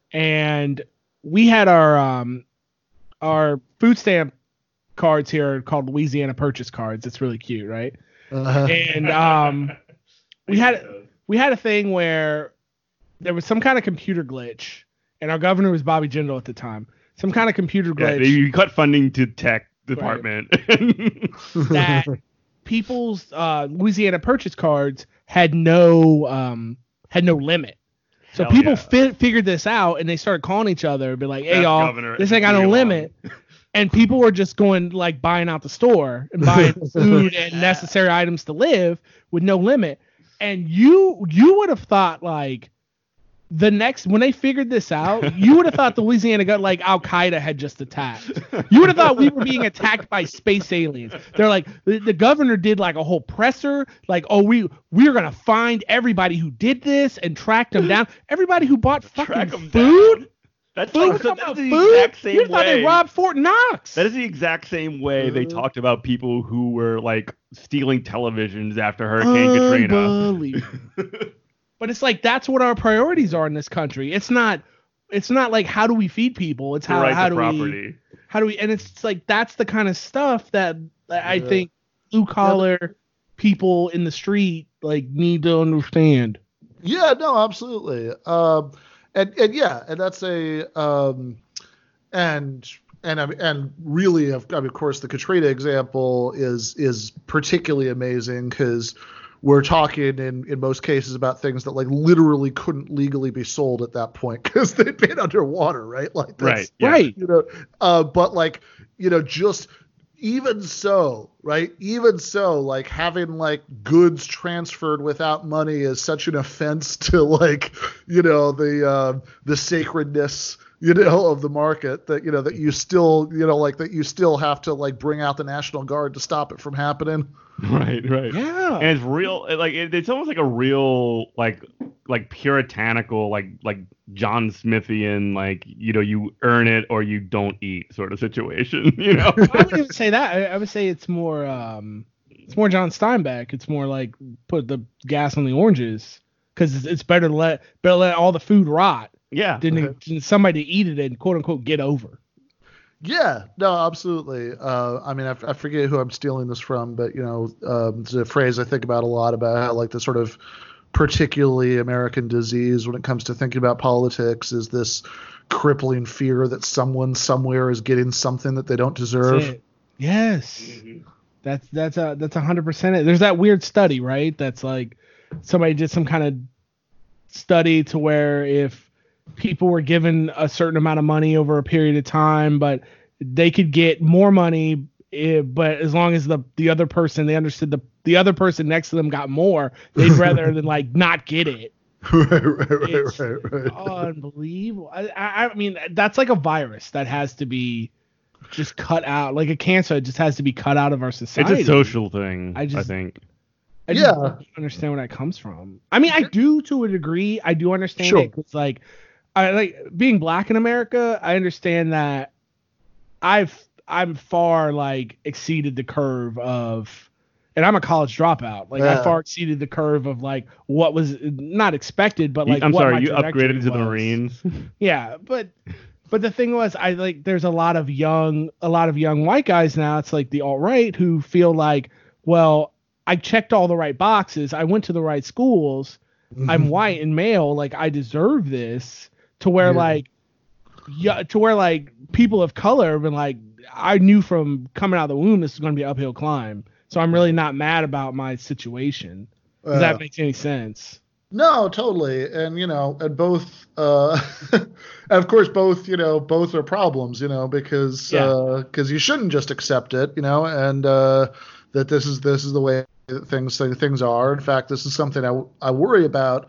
and we had our um our food stamp cards here called Louisiana Purchase cards. It's really cute, right? Uh, And um we had we had a thing where there was some kind of computer glitch, and our governor was Bobby Jindal at the time. Some kind of computer Yeah, glitch you cut funding to tech department. that people's uh, Louisiana purchase cards had no um, had no limit. So Hell people yeah. fi- figured this out, and they started calling each other and be like, "Hey Best y'all, governor this in ain't got no New limit." And people were just going like buying out the store and buying food and necessary items to live with no limit. And you you would have thought like the next when they figured this out, you would have thought the Louisiana got like Al Qaeda had just attacked. You would have thought we were being attacked by space aliens. They're like the, the governor did like a whole presser, like, oh, we we're gonna find everybody who did this and track them down. Everybody who bought Track fucking 'em food. down. That's Food, like we're so talking that's about the food? exact same You thought way. they robbed Fort Knox. That is the exact same way they talked about people who were like stealing televisions after Hurricane Katrina. Unbelievable. But it's like that's what our priorities are in this country. It's not it's not like how do we feed people? It's To how right how the do property. we how do we and it's like that's the kind of stuff that I Yeah. think blue collar people in the street like need to understand. Yeah, no, absolutely. Um, and and yeah, and that's a um, and and I mean, and really, of, I mean, of course, the Katrina example is is particularly amazing because we're talking in in most cases about things that like literally couldn't legally be sold at that point because they'd been underwater, right? Like that's, Right. Yeah. Right. you know, uh, but like you know, just even so, right? Even so, like having like goods transferred without money is such an offense to like, you know, the uh, the sacredness, you know, of the market that you know that you still, you know, like that you still have to like bring out the National Guard to stop it from happening. Right, right. Yeah. And it's real, like it, it's almost like a real, like, like puritanical, like, like John Smithian, like you know, you earn it or you don't eat sort of situation. You know. I wouldn't even say that. I, I would say it's more um it's more John Steinbeck. It's more like put the gas on the oranges because it's, it's better to let better let all the food rot Yeah. than, than somebody to eat it and quote unquote get over. Yeah, no, absolutely. Uh, I mean, I, f- I forget who I'm stealing this from, but you know, um, it's a phrase I think about a lot about how like the sort of particularly American disease when it comes to thinking about politics is this crippling fear that someone somewhere is getting something that they don't That's deserve. it. Yes. That's that's a that's a hundred percent it. There's that weird study, right? That's like somebody did some kind of study to where if people were given a certain amount of money over a period of time, but they could get more money, eh, but as long as the the other person they understood the the other person next to them got more, they'd rather than like not get it. right, right, right, It's right, right. unbelievable. I, I I mean that's like a virus that has to be just cut out, like a cancer. It just has to be cut out of our It's society. a social thing. I I, just- think. I just Yeah. don't understand where that comes from. I mean, I do to a degree. I do understand Sure. it. It's like, I like being black in America. I understand that I've I'm far like exceeded the curve of, and I'm a college dropout. Like I Yeah. far exceeded the curve of like what was not expected, but You- like I'm what sorry, my you trajectory upgraded to the was. Marines. Yeah, but but the thing was, I like there's a lot of young a lot of young white guys now. It's like the alt right who feel like, well, I checked all the right boxes. I went to the right schools. I'm white and male. Like I deserve this. To where Yeah. like, yeah, to where like people of color have been like, I knew from coming out of the womb this was going to be an uphill climb. So I'm really not mad about my situation. Does Uh, that make any sense? No, totally. And, you know, and both, uh, and of course, both, you know, both are problems, you know, because, Yeah. uh, cause you shouldn't just accept it, you know, and, uh, that this is, this is the way that things, things are. In fact, this is something I, I worry about,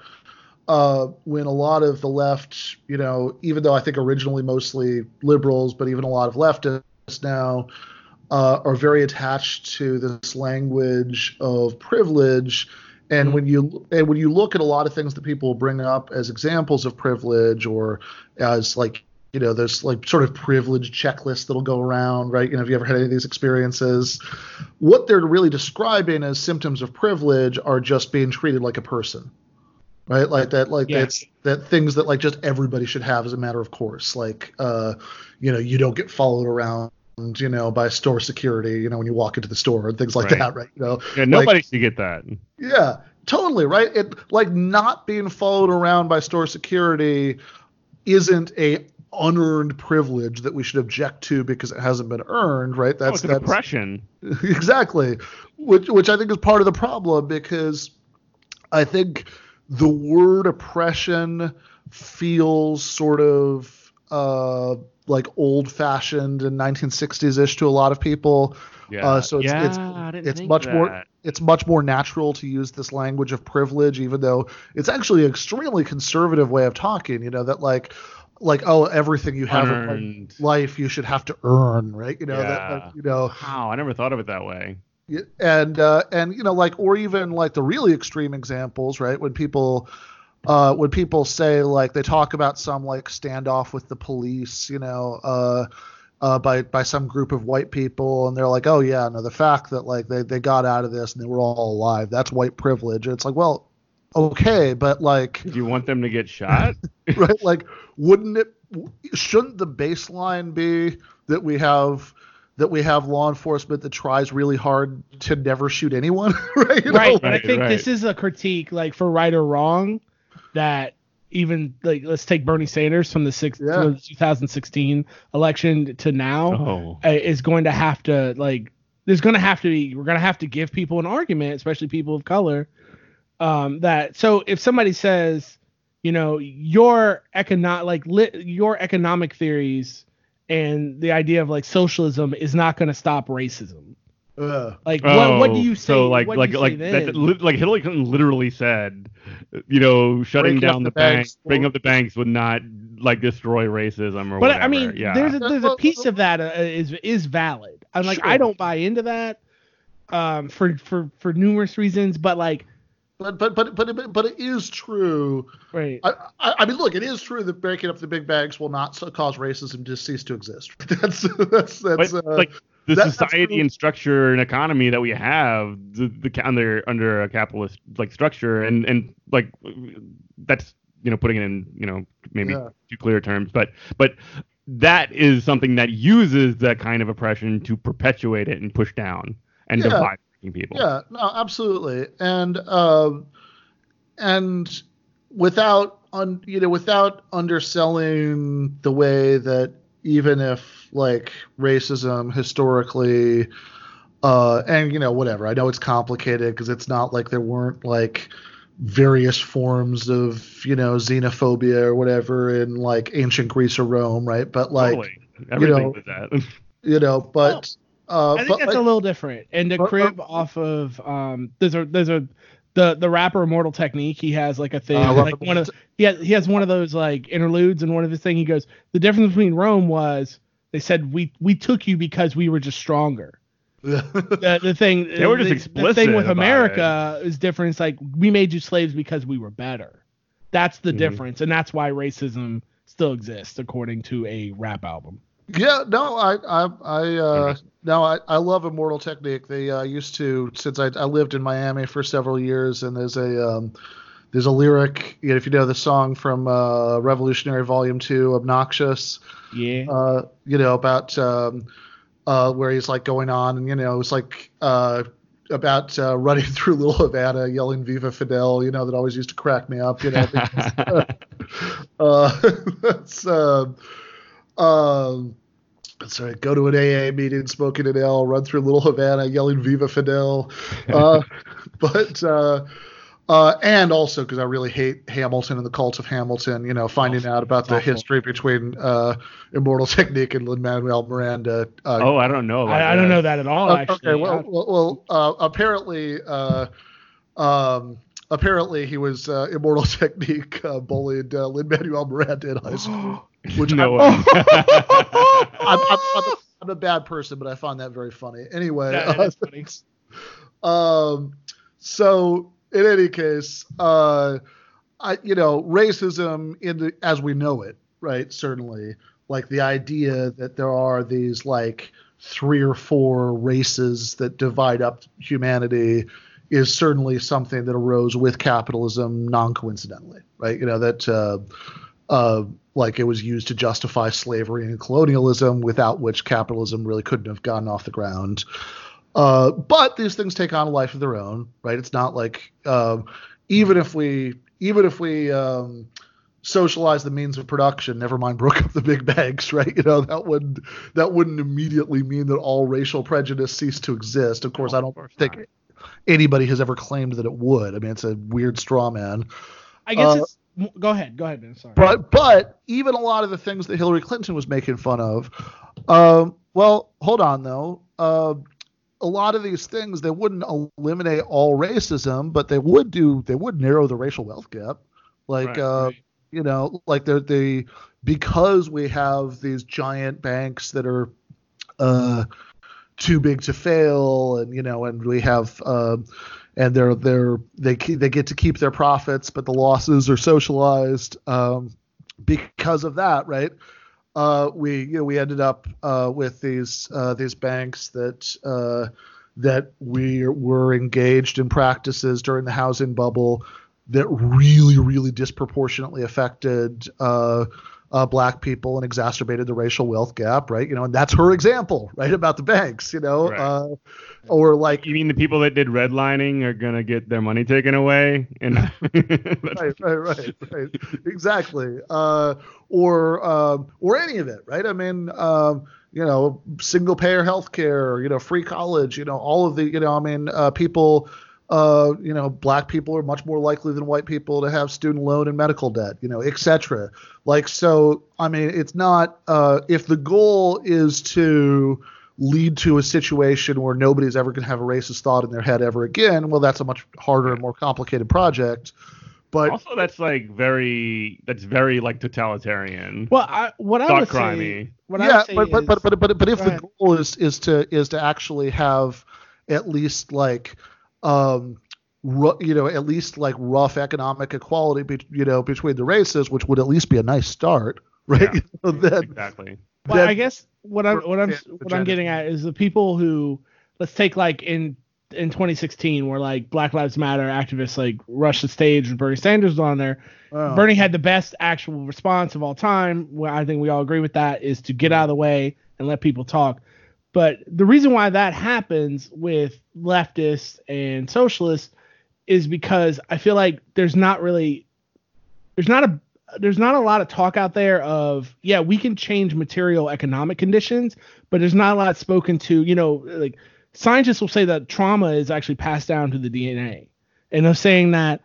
uh, when a lot of the left, you know, even though I think originally mostly liberals, but even a lot of leftists now, uh, are very attached to this language of privilege. And Mhm. when you and when you look at a lot of things that people bring up as examples of privilege or as like, you know, there's like sort of privilege checklists that'll go around, right? You know, have you ever had any of these experiences? What they're really describing as symptoms of privilege are just being treated like a person, right? Like that, like Yeah. that's that things that like just everybody should have as a matter of course. Like, uh, you know, you don't get followed around, you know, by store security, you know, when you walk into the store and things like Right. that, right? You know, Yeah, nobody should get that. yeah, totally, right? It like not being followed around by store security isn't a unearned privilege that we should object to because it hasn't been earned, right? Oh, That's it's an that's oppression. exactly. which which I think is part of the problem, because I think the word oppression feels sort of uh, like old-fashioned and nineteen sixties-ish to a lot of people. Yeah, uh, so it's yeah, it's, I didn't it's think much that. more it's much more natural to use this language of privilege, even though it's actually an extremely conservative way of talking. You know, that like like oh, everything you have Unearned. in life you should have to earn, right? You know Yeah. that like, you know. Wow, I never thought of it that way. And uh, and you know, like, or even like the really extreme examples, right? When people uh, when people say, like, they talk about some like standoff with the police, you know, uh, uh, by by some group of white people, and they're like, oh yeah, no, the fact that like they they got out of this and they were all alive, that's white privilege. And it's like, well, okay, but like, Do you want them to get shot? right? Like, wouldn't it? Shouldn't the baseline be that we have that we have law enforcement that tries really hard to never shoot anyone, right? You know? Right, and I Right, think right. this is a critique, like, for right or wrong, that even, like, let's take Bernie Sanders from the six, Yeah. from the two thousand sixteen election to now, Oh. uh, is going to have to, like, there's going to have to be, we're going to have to give people an argument, especially people of color, um, that, so if somebody says, you know, your economic, like, lit, your economic theories and the idea of, like, socialism is not going to stop racism. Uh, Like, what, what do Oh, you say? So like what do like you say like then? that, li- like Hillary Clinton literally said, you know, shutting Breaking up down the the, banks, banks. breaking up the banks would not like destroy racism or But whatever. I mean, yeah. there's a, there's a Well, piece of that uh, is is valid. I'm like, Sure. I don't buy into that, um, for for for numerous reasons. But like, but but but but but it is true. right, I, I I mean, look, it is true that breaking up the big banks will not so cause racism to cease to exist. That's that's that's but uh, like the that- that's society true. and structure and economy that we have, the, the under under a capitalist like structure, and and like that's, you know, putting it in, you know, maybe Yeah. too clear terms, but but that is something that uses that kind of oppression to perpetuate it and push down and Yeah. divide people. Yeah, no, absolutely, and um, and without un, you know, without underselling the way that even if like racism historically, uh, and you know, whatever, I know it's complicated because it's not like there weren't like various forms of, you know, xenophobia or whatever in like ancient Greece or Rome, right? But like, Totally. Everything know, was that. you know, but uh, I think but that's like, a little different. And to Uh, uh, crib off of um, there's a there's a the the rapper Immortal Technique. He has like a thing, Uh, I love like one of he has he has one of those like interludes, and one of his thing he goes, the difference between Rome was they said we we took you because we were just stronger. The, the thing They were just the, explicit the thing with about America is different. It's like we made you slaves because we were better. That's the Mhm. difference, and that's why racism still exists, according to a rap album. Yeah, no, I, I, I, uh, Interesting. no, I, I love Immortal Technique. They uh, used to, since I, I lived in Miami for several years, and there's a, um, there's a lyric, you know, if you know the song from uh, Revolutionary Volume Two, "Obnoxious," Yeah. uh, you know, about um, uh, where he's like going on, and you know, it's like uh, about uh, running through Little Havana, yelling "Viva Fidel," you know, that always used to crack me up, you know. because, uh, that's. Um, Um, sorry, go to an A A meeting, smoking an L, run through Little Havana, yelling "Viva Fidel," uh, but uh, uh, and also because I really hate Hamilton and the Cult of Hamilton. You know, finding out about the awful. history between uh, Immortal Technique and Lin-Manuel Miranda. Uh, Oh, I don't know. About I, I don't that. know that at all. Oh, Actually, okay, well, I- well, well uh, apparently, uh, um, apparently he was uh, Immortal Technique uh, bullied uh, Lin-Manuel Miranda in high school. Which no I- way. I'm, I'm, I'm, a, I'm a bad person, but I find that very funny. Anyway, That- that is funny. um, so in any case, uh, I, you know, racism in the, as we know it, right? Certainly, like the idea that there are these like three or four races that divide up humanity is certainly something that arose with capitalism, non-coincidentally, right? You know, that, uh, uh, like it was used to justify slavery and colonialism, without which capitalism really couldn't have gotten off the ground. Uh, but these things take on a life of their own, right? It's not like um, even if we even if we um, socialize the means of production, never mind broke up the big banks, right? You know, that wouldn't that wouldn't immediately mean that all racial prejudice ceased to exist. Of course, No, I of don't course think not. anybody has ever claimed that it would. I mean, it's a weird straw man. I guess Uh, it's. Go ahead. Go ahead, Ben. Sorry. But but even a lot of the things that Hillary Clinton was making fun of, um, well, hold on though. Uh, a lot of these things, they wouldn't eliminate all racism, but they would do they would narrow the racial wealth gap. Like Right, uh, right. you know, like they're they because we have these giant banks that are uh, too big to fail, and you know, and we have um, and they're they're they keep, they get to keep their profits, but the losses are socialized. Um, because of that, right? Uh, we you know we ended up uh, with these uh, these banks that uh, that we were engaged in practices during the housing bubble that really really disproportionately affected uh, uh, black people and exacerbated the racial wealth gap, right? You know, and that's her example, right, about the banks, you know, Right. uh, or like You mean the people that did redlining are gonna get their money taken away? And right, right, right, right. Exactly. Uh, or um, or any of it, right? I mean, um, you know, single payer healthcare, you know, free college, you know, all of the, you know, I mean, uh, people, uh, you know, black people are much more likely than white people to have student loan and medical debt, you know, et cetera. Like, so, I mean, it's not, uh, if the goal is to lead to a situation where nobody's ever going to have a racist thought in their head ever again, well, that's a much harder and more complicated project. But also, that's like very that's very like totalitarian. Well, I, what I Thought would say, crimey. what I yeah, would say but, but, is, but but but but if Go the ahead. goal is is to is to actually have at least like um ru- you know at least like rough economic equality be, you know between the races, which would at least be a nice start, right? Yeah. You know, then, Exactly. well, then- I guess what I'm what I'm Yeah, what I'm agenda. getting at is the people who, let's take like in in twenty sixteen where like Black Lives Matter activists like rushed the stage and Bernie Sanders was on there. Oh. Bernie had the best actual response of all time. Well, I think we all agree with that, is to get out of the way and let people talk. But the reason why that happens with leftists and socialists is because I feel like there's not really there's not a there's not a lot of talk out there of, yeah, we can change material economic conditions, but there's not a lot spoken to, you know, like scientists will say that trauma is actually passed down to the D N A. And they're saying that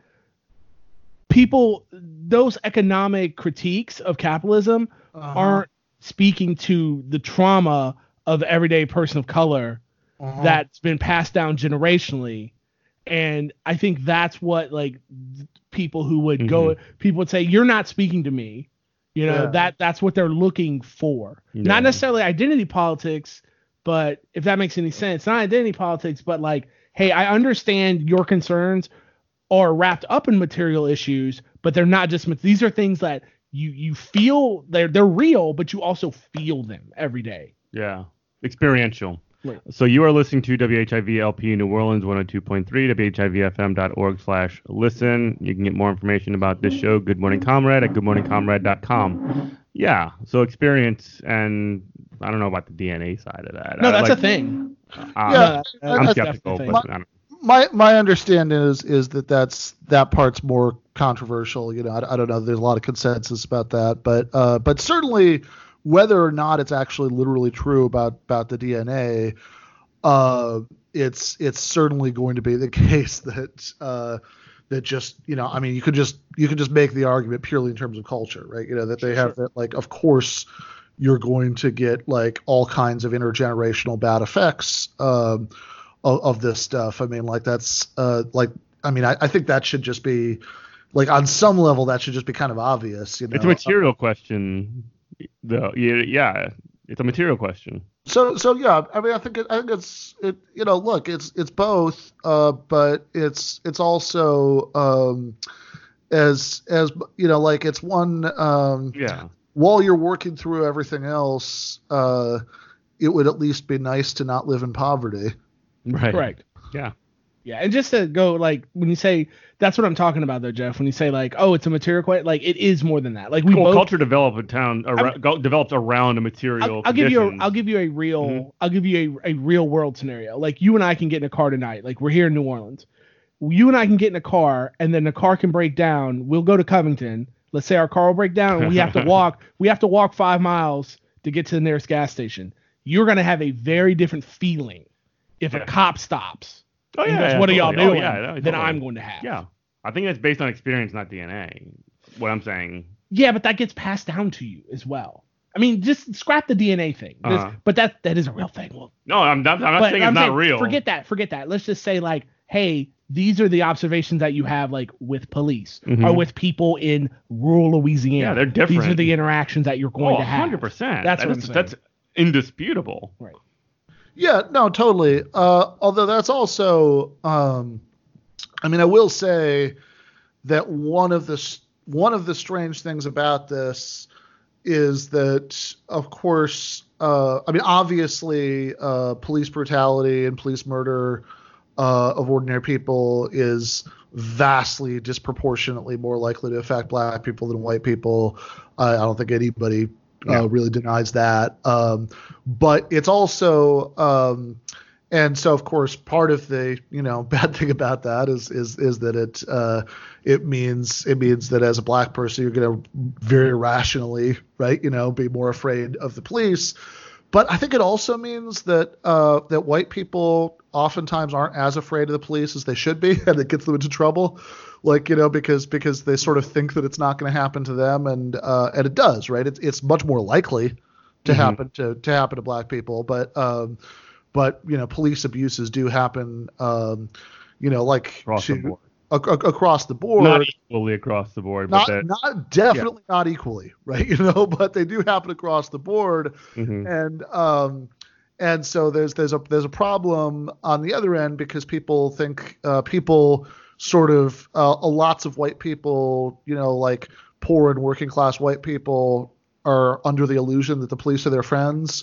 people, those economic critiques of capitalism Uh-huh. aren't speaking to the trauma of the everyday person of color Uh-huh. that's been passed down generationally. And I think that's what like th- people who would go, people would say, you're not speaking to me. You know, Yeah. that that's what they're looking for. Yeah. Not necessarily identity politics, but if that makes any sense, not identity politics, but like, hey, I understand your concerns are wrapped up in material issues, but they're not just, these are things that you, you feel they're, they're real, but you also feel them every day. Yeah. Experiential. Right. So you are listening to W H I V L P New Orleans one oh two point three, W H I V F M dot org slash listen. You can get more information about this show, Good Morning Comrade, at good morning comrade dot com. Yeah. So experience, and I don't know about the D N A side of that. No, I that's like- a thing. Uh, Yeah, No, I'm that's skeptical, definitely a but thing. I don't, my my understanding is is that that's that part's more controversial. You know, I, I don't know. There's a lot of consensus about that, but uh, but certainly whether or not it's actually literally true about about the D N A, uh, it's it's certainly going to be the case that uh, that just you know, I mean, you could just you could just make the argument purely in terms of culture, right? You know, that they have that, like, of course you're going to get like all kinds of intergenerational bad effects um, of, of this stuff. I mean, like that's uh, like, I mean, I, I think that should just be like on some level that should just be kind of obvious. You know, it's a material question, though. Yeah, yeah, it's a material question. So so yeah, I mean, I think it, I think it's it. You know, look, it's it's both, uh, but it's it's also um, as as you know, like it's one. Um, Yeah. While you're working through everything else, uh, it would at least be nice to not live in poverty. Right. Correct. Yeah. Yeah, and just to go like when you say, that's what I'm talking about though, Jeff. When you say like, oh, it's a material question, like it is more than that. Like we Well, both. culture developed a town ar- go- develops around a material. I'll, I'll give you a conditions. I'll give you a real Mhm. I'll give you a, a real world scenario. Like you and I can get in a car tonight. Like we're here in New Orleans. You and I can get in a car, and then the car can break down. We'll go to Covington. let's say our car will break down and we have to walk, we have to walk five miles to get to the nearest gas station. You're going to have a very different feeling if yeah. a cop stops. Oh, yeah. And goes, yeah what totally. are y'all doing? Oh, yeah, no, than totally. I'm going to have. Yeah. I think that's based on experience, not D N A. What I'm saying. Yeah, but that gets passed down to you as well. I mean, just scrap the D N A thing. Uh-huh. But that that is a real thing. Well, no, I'm not, I'm not saying it's I'm not saying, real. Forget that. Forget that. Let's just say, like, hey, these are the observations that you have, like, with police mm-hmm. or with people in rural Louisiana. Yeah, they're different. These are the interactions that you're going oh, to have. one hundred percent. That's that what is, I'm saying. That's indisputable. Right. Yeah, no, totally. Uh, although that's also, um, I mean, I will say that one of the one of the strange things about this is that, of course, uh, I mean, obviously, uh, police brutality and police murder uh, of ordinary people is vastly disproportionately more likely to affect black people than white people. I, I don't think anybody uh, no. really denies that. Um, but it's also, um, and so of course, part of the you know bad thing about that is is is that it uh, it means it means that as a black person you're going to very rationally, right, you know, be more afraid of the police. But I think it also means that uh, that white people oftentimes aren't as afraid of the police as they should be, and it gets them into trouble, like you know because because they sort of think that it's not going to happen to them, and uh, and it does, right? It's it's much more likely to mm-hmm. happen to to happen to black people, but um, but you know police abuses do happen, um, you know, like across to, the board. A, a, across the board, not equally across the board, not but that, not definitely yeah. not equally, right? You know, but they do happen across the board, mm-hmm. and um, and so there's there's a there's a problem on the other end because people think uh, people sort of uh, lots of white people, you know, like poor and working class white people are under the illusion that the police are their friends.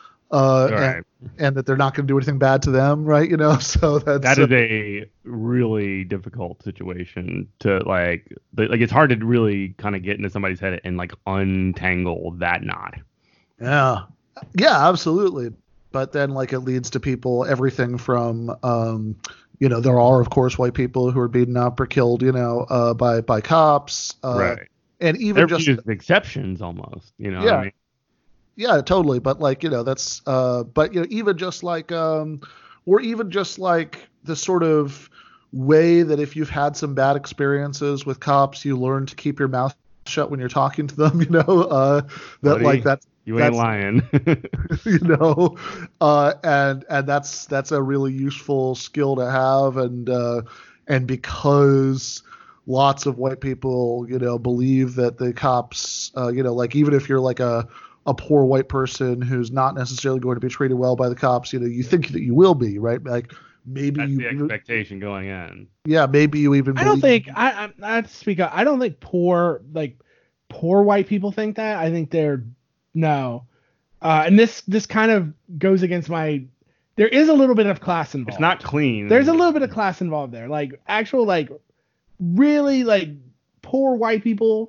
Uh, right. and, and that they're not going to do anything bad to them, right? You know, so that's that is uh, a really difficult situation to like. Like it's hard to really kind of get into somebody's head and like untangle that knot. Yeah, yeah, absolutely. But then like it leads to people everything from, um, you know, there are of course white people who are beaten up or killed, you know, uh, by by cops, uh, right? And even there just exceptions almost, you know. Yeah. What I mean? Yeah, totally. But like, you know, that's, uh, but you know, even just like, um, or even just like the sort of way that if you've had some bad experiences with cops, you learn to keep your mouth shut when you're talking to them, you know, uh, that Buddy, like that's, you ain't that's, lying, you know, uh, and, and that's, that's a really useful skill to have. And, uh, and because lots of white people, you know, believe that the cops, uh, you know, like even if you're like a, a poor white person who's not necessarily going to be treated well by the cops, you know, you think that you will be, right? Like maybe that's you the expectation going in. Yeah, maybe you even. I don't think I. I, I speak up. I don't think poor like poor white people think that. I think they're no, uh, and this this kind of goes against my. There is a little bit of class involved. It's not clean. There's a little bit of class involved there, like actual like really like poor white people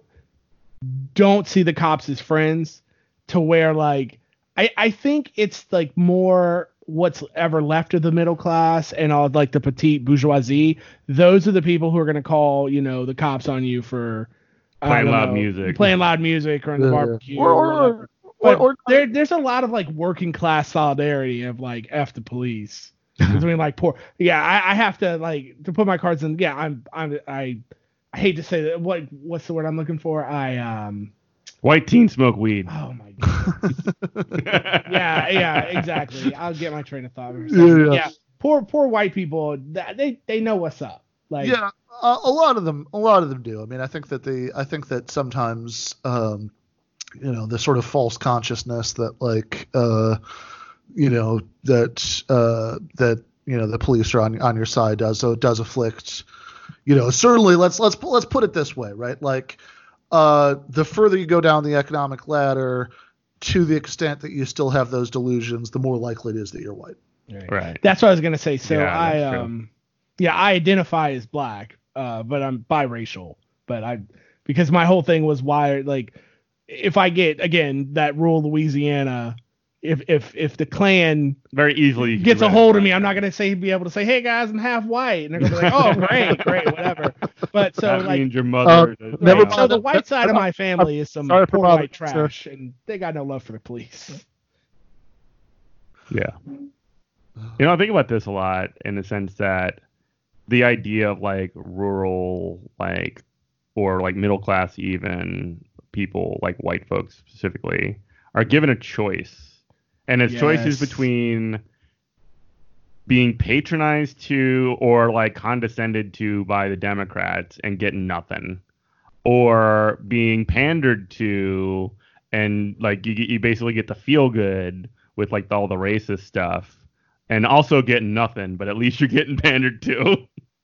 don't see the cops as friends. To where like I, I think it's like more what's ever left of the middle class and all like the petite bourgeoisie. Those are the people who are gonna call, you know, the cops on you for playing loud know, music, playing loud music or in the yeah. barbecue. Or, or, or, or, or, or there there's a lot of like working class solidarity of like F the police between like poor. Yeah, I, I have to like to put my cards in. Yeah, I'm I'm I I hate to say that. What what's the word I'm looking for? I um. White teens smoke weed. Oh my god. yeah, yeah, exactly. I'll get my train of thought. Yeah, yeah. yeah, poor, poor white people. They, they know what's up. Like, yeah, uh, a lot of them, a lot of them do. I mean, I think that the, I think that sometimes, um, you know, the sort of false consciousness that, like, uh, you know, that, uh, that, you know, the police are on on your side does, so it does afflict, you know, certainly. Let's let's let's put it this way, right? Like. Uh, the further you go down the economic ladder, to the extent that you still have those delusions, the more likely it is that you're white. Right. right. That's what I was gonna say. So yeah, I um, yeah, I identify as black, uh, but I'm biracial. But I because my whole thing was why like if I get again that rural Louisiana if if if the Klan very easily gets a hold of me, I'm not gonna say be able to say, "Hey guys, I'm half white," and they're gonna be like, "Oh, great, great, whatever." But so that like, means your mother. Uh, is, never you know, so the white side of my family is some Sorry for poor bothering, white trash, and they got no love for the police. Yeah. You know, I think about this a lot in the sense that the idea of like rural, like, or like middle class, even people like white folks specifically, are given a choice. And it's Yes. choices between being patronized to or like condescended to by the Democrats and getting nothing, or being pandered to and like you, you basically get to feel good with like all the racist stuff and also getting nothing, but at least you're getting pandered to.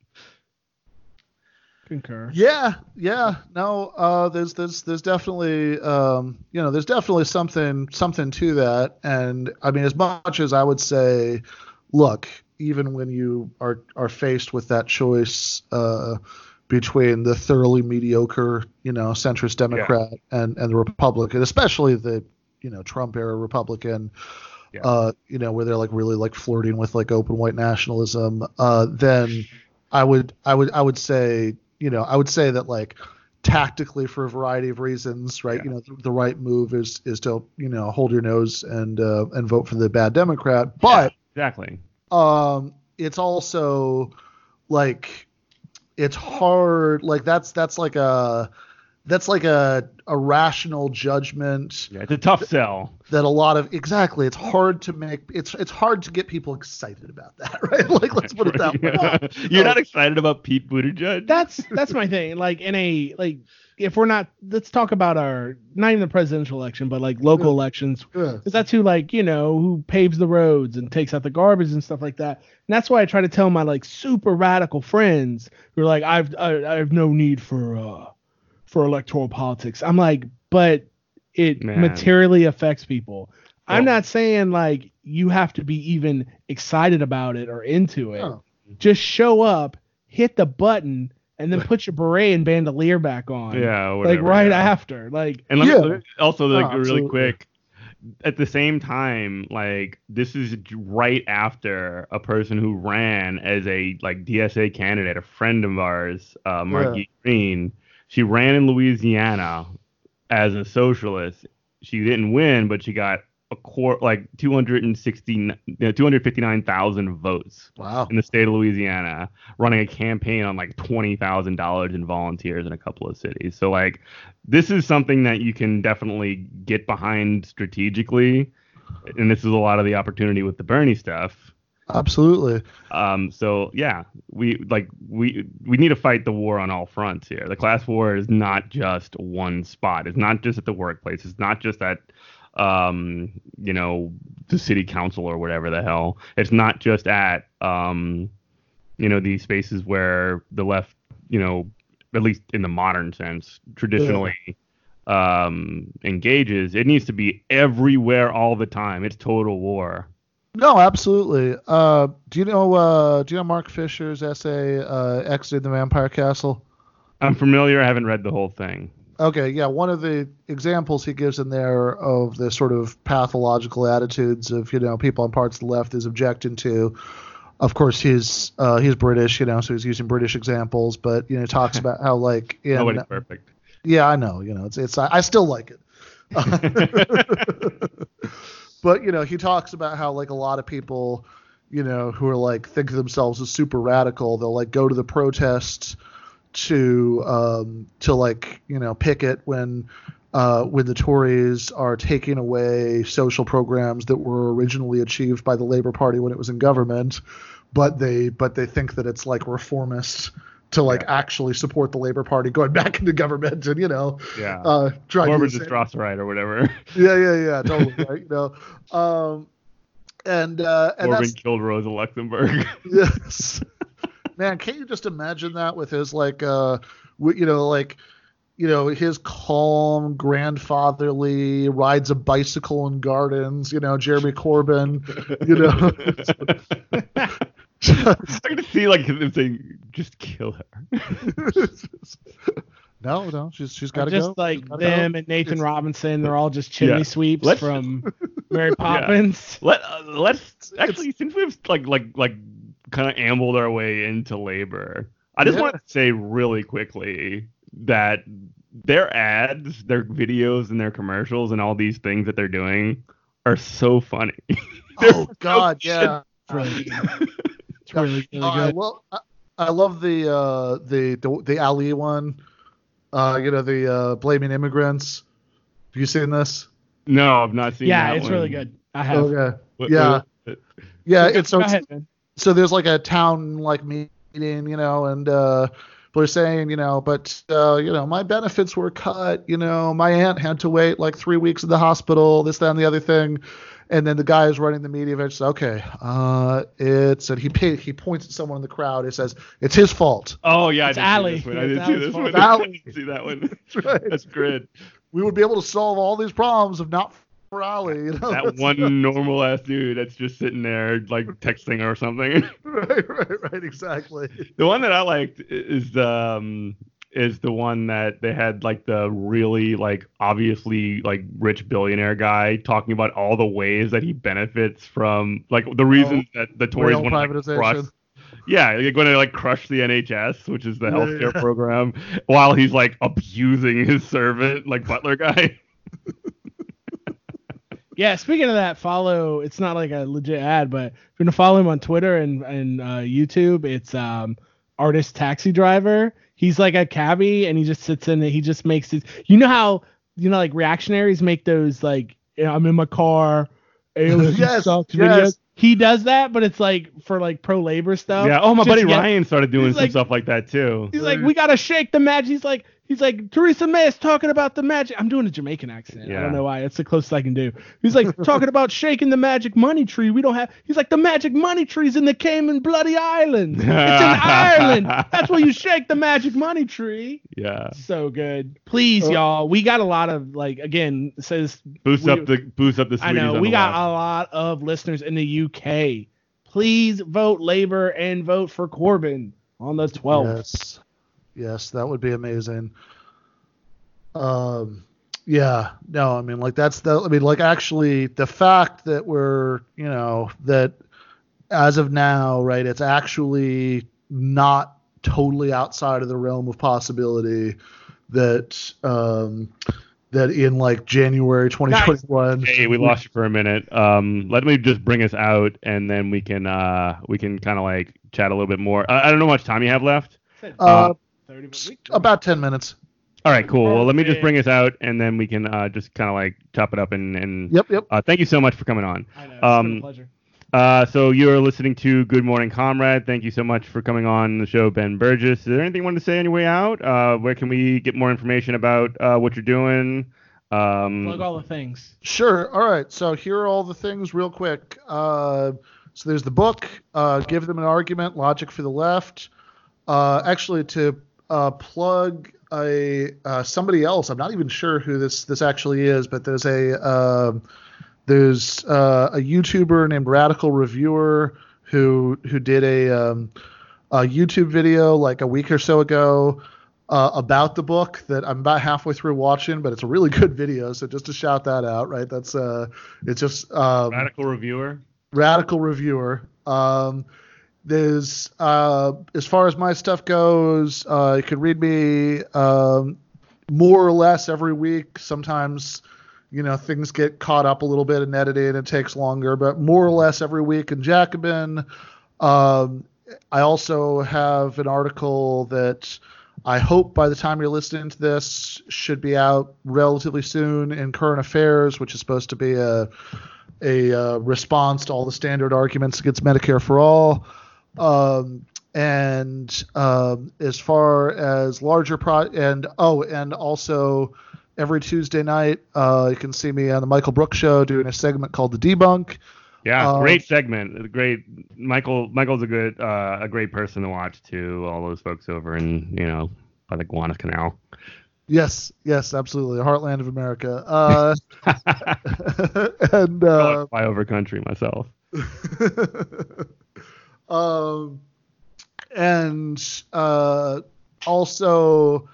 Concur. Yeah, yeah. No, uh, there's there's there's definitely um, you know there's definitely something something to that. And I mean, as much as I would say, look, even when you are are faced with that choice uh, between the thoroughly mediocre, you know, centrist Democrat yeah. and and the Republican, especially the you know Trump era Republican, yeah. uh, you know, where they're like really like flirting with like open white nationalism, uh, then I would I would I would say. You know, I would say that like tactically for a variety of reasons, right? Yeah. You know, the, the right move is is to you know hold your nose and uh, and vote for the bad Democrat. But yeah, exactly, um, it's also like it's hard. Like that's that's like a that's like a a rational judgment. Yeah, it's a tough sell. That a lot of exactly. It's hard to make. It's it's hard to get people excited about that, right? Like let's put it that way. Yeah. You're not excited about Pete Buttigieg? That's that's my thing. Like in a like if we're not, let's talk about our not even the presidential election, but like local yeah. elections, because yeah. that's who like you know who paves the roads and takes out the garbage and stuff like that. And that's why I try to tell my like super radical friends who are like I've I, I have no need for uh for electoral politics. I'm like, but it Man. materially affects people. Well, I'm not saying like you have to be even excited about it or into it. No. Just show up, hit the button, and then put your beret and bandolier back on. Yeah, whatever, like right yeah. after. Like and let yeah. me, also like oh, really quick. At the same time, like this is right after a person who ran as a like D S A candidate, a friend of ours, uh, Margie yeah. Green. She ran in Louisiana as a socialist. She didn't win, but she got a quart like two hundred sixty, you know, two hundred fifty-nine thousand votes. Wow. In the state of Louisiana, running a campaign on like twenty thousand dollars in volunteers in a couple of cities. So like this is something that you can definitely get behind strategically. And this is a lot of the opportunity with the Bernie stuff. Absolutely. Um, so yeah, we like we we need to fight the war on all fronts here. The class war is not just one spot. It's not just at the workplace. It's not just at um, you know, the city council or whatever the hell. It's not just at um, you know, these spaces where the left, you know, at least in the modern sense, traditionally yeah. um engages. It needs to be everywhere all the time. It's total war. No, absolutely. Uh, do you know? Uh, do you know Mark Fisher's essay, uh, "Exiting the Vampire Castle"? I'm familiar. I haven't read the whole thing. Okay, yeah. One of the examples he gives in there of the sort of pathological attitudes of you know people on parts of the left is objecting to. Of course, he's uh, he's British, you know, so he's using British examples, but you know, talks about how like in, nobody's perfect. Yeah, I know. You know, it's it's I, I still like it. But, you know, he talks about how, like, a lot of people, you know, who are, like, think of themselves as super radical, they'll, like, go to the protests to, um, to like, you know, picket when, uh, when the Tories are taking away social programs that were originally achieved by the Labour Party when it was in government, but they, but they think that it's, like, reformist to like yeah. actually support the Labour Party going back into government and you know yeah uh trying Corbyn to just Rossiterite or whatever. yeah yeah yeah totally right you know um and uh and Corbyn killed Rosa Luxemburg. Yes. Man, can't you just imagine that with his like uh w- you know like you know his calm grandfatherly rides a bicycle in gardens, you know Jeremy Corbyn, you know. I can see like him saying, "Just kill her." no, no, she's she's got to go. Just like them go. and Nathan it's, Robinson, they're all just chimney yeah. sweeps let's, from. Mary Poppins. Yeah. Let uh, let's actually since we've like like like kind of ambled our way into labor. I just Yeah. want to say really quickly that their ads, their videos, and their commercials, and all these things that they're doing are so funny. Oh God, yeah. It's really good. It's really, really Uh, I good. love I, I love the uh the the, the Ali one. Uh, you know, the uh, blaming immigrants. Have you seen this? No, I've not seen Yeah, that it's one. really good. I have. Okay. What- Yeah. what- Yeah, Go- it's so go it's, ahead, man. so there's like a town like meeting, you know, and uh people are saying, you know, but uh, you know, my benefits were cut, you know, my aunt had to wait like three weeks in the hospital, this, that, and the other thing. And then the guy who's running the media event says, okay, uh, it's, and he pay, he points at someone in the crowd. He says, it's his fault. Oh yeah, It's I Ali. didn't see this one. I It's didn't see Ali's this fault. one. It's Ali. I didn't see that one. That's right. That's great. We would be able to solve all these problems if not for Ali. You know? That one normal ass dude that's just sitting there like texting or something. right, right, right, exactly. The one that I liked is the um, is the one that they had like the really like obviously like rich billionaire guy talking about all the ways that he benefits from like the reasons that the Tories Real want to like, privatization. crush. Yeah, they're going to like crush the N H S, which is the Yeah, healthcare yeah. program, while he's like abusing his servant, like butler guy. Yeah, speaking of that, follow. It's not like a legit ad, but if you're gonna follow him on Twitter and and uh, YouTube, it's um artist taxi driver. He's like a cabbie, and he just sits in it. He just makes his. You know how you know like reactionaries make those like "Yeah, I'm in my car, aliens Yes, sucks" yes. videos. He does that, but it's like for like pro labor stuff. Yeah. Oh, my Just buddy get- Ryan started doing he's some like- stuff like that too. He's like, we gotta shake the magic. He's like, he's like, Theresa May is talking about the magic. I'm doing a Jamaican accent. I Yeah. don't know why. It's the closest I can do. He's like talking about shaking the magic money tree. We don't have. He's like, the magic money tree's in the Cayman Bloody Islands. It's in Ireland. That's where you shake the magic money tree. Yeah. So good. Please, Uh, y'all. We got a lot of like again. It says Boost we- up the boost up the. I sweeties know on we the got left. a lot of listeners in the U K. Please vote Labour and vote for Corbyn on the twelfth. Yes, yes, that would be amazing. Um, yeah, no, I mean, like that's the. I mean, like actually, the fact that we're, you know, that as of now, right, it's actually not totally outside of the realm of possibility that um that in like January twenty twenty-one. Hey, we lost you for a minute. Um, let me just bring us out, and then we can uh we can kind of like chat a little bit more. I, I don't know how much time you have left. Uh, thirty about ten minutes. All right, cool. Well, let me just Perfect. bring us out, and then we can uh just kind of like chop it up and and. Yep, yep. Uh, thank you so much for coming on. I know. It's Um, been a pleasure. Uh, so you're listening to Good Morning Comrade. Thank you so much for coming on the show, Ben Burgess. Is there anything you want to say on your way out? Uh, where can we get more information about uh, what you're doing? Um, Plug all the things. Sure. All right. So here are all the things real quick. Uh, so there's the book, uh, Give Them an Argument, Logic for the Left. Uh, actually, to uh, plug a uh, somebody else, I'm not even sure who this this actually is, but there's a uh, there's uh, a YouTuber named Radical Reviewer who who did a, um, a YouTube video like a week or so ago. Uh, about the book that I'm about halfway through watching, but it's a really good video. So just to shout that out, right? That's uh, it's just um, Radical Reviewer. Radical Reviewer. Um, there's uh, as far as my stuff goes, uh, you can read me um, more or less every week. Sometimes, you know, things get caught up a little bit in editing and it takes longer, but more or less every week in Jacobin. Um, I also have an article that I hope by the time you're listening to this should be out relatively soon in Current Affairs, which is supposed to be a a uh, response to all the standard arguments against Medicare for all. Um, and um, as far as larger pro and oh, and also every Tuesday night, uh, you can see me on the Michael Brooks Show doing a segment called The Debunk. Yeah, Um, great segment. Great. Michael. Michael's a good, uh, a great person to watch too. All those folks over in, you know, by the Gowanus Canal. Yes, yes, absolutely, the heartland of America. Uh, and uh, Fly over country myself. um, and uh, also,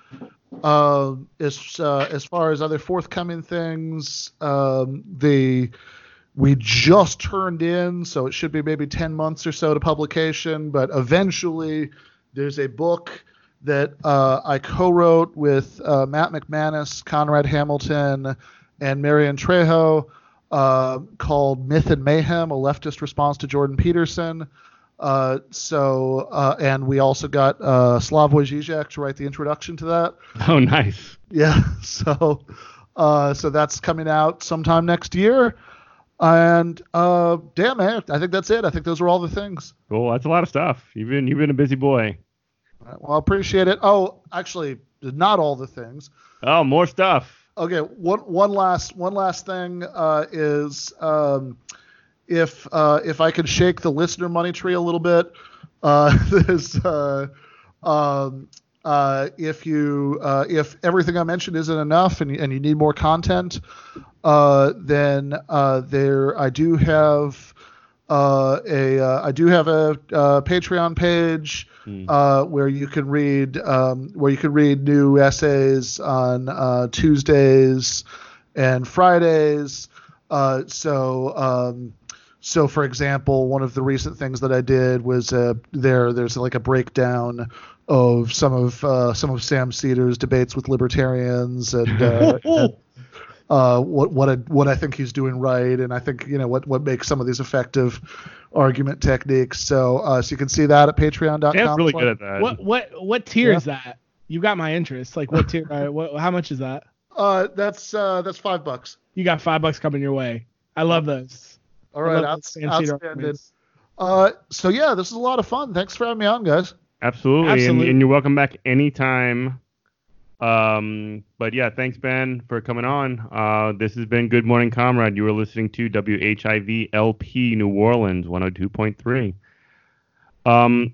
um, as uh, as far as other forthcoming things, um, the we just turned in, so it should be maybe ten months or so to publication. But eventually, there's a book that uh, I co-wrote with uh, Matt McManus, Conrad Hamilton, and Marian Trejo uh, called Myth and Mayhem, a leftist response to Jordan Peterson. Uh, so, uh, and we also got uh, Slavoj Žižek to write the introduction to that. Oh, nice. Yeah, so uh, so that's coming out sometime next year. And uh, damn, man, I think that's it. I think those are all the things. Cool. That's a lot of stuff. You've been, you've been a busy boy. Well, I appreciate it. Oh, actually, not all the things. Oh, more stuff. Okay, one one last one last thing uh, is um, if uh, if I could shake the listener money tree a little bit. Uh, there's uh, um, uh, if you uh, if everything I mentioned isn't enough and you, and you need more content, uh, then uh, there I do have uh, a uh, I do have a uh, Patreon page. Uh, where you can read um, where you can read new essays on uh, Tuesdays and Fridays. Uh, so um, so for example, one of the recent things that I did was uh, there there's like a breakdown of some of uh, some of Sam Cedar's debates with libertarians and, uh, and uh, what what I, what I think he's doing right, and I think you know what what makes some of these effective argument techniques. So uh, so you can see that at patreon dot com. Sam's really good at that. What what what tier Yeah. is that? You got my interest. Like what tier? uh, what, how much is that? Uh, that's uh, that's five bucks. You got five bucks coming your way. I love those. All I right, love out, those Sam Cedar outstanding. arguments. Uh, so yeah, this is a lot of fun. Thanks for having me on, guys. Absolutely. And, Absolutely. and you're welcome back anytime. Um, but yeah, thanks, Ben, for coming on. Uh, this has been Good Morning Comrade. You were listening to W H I V L P New Orleans one oh two point three. Um,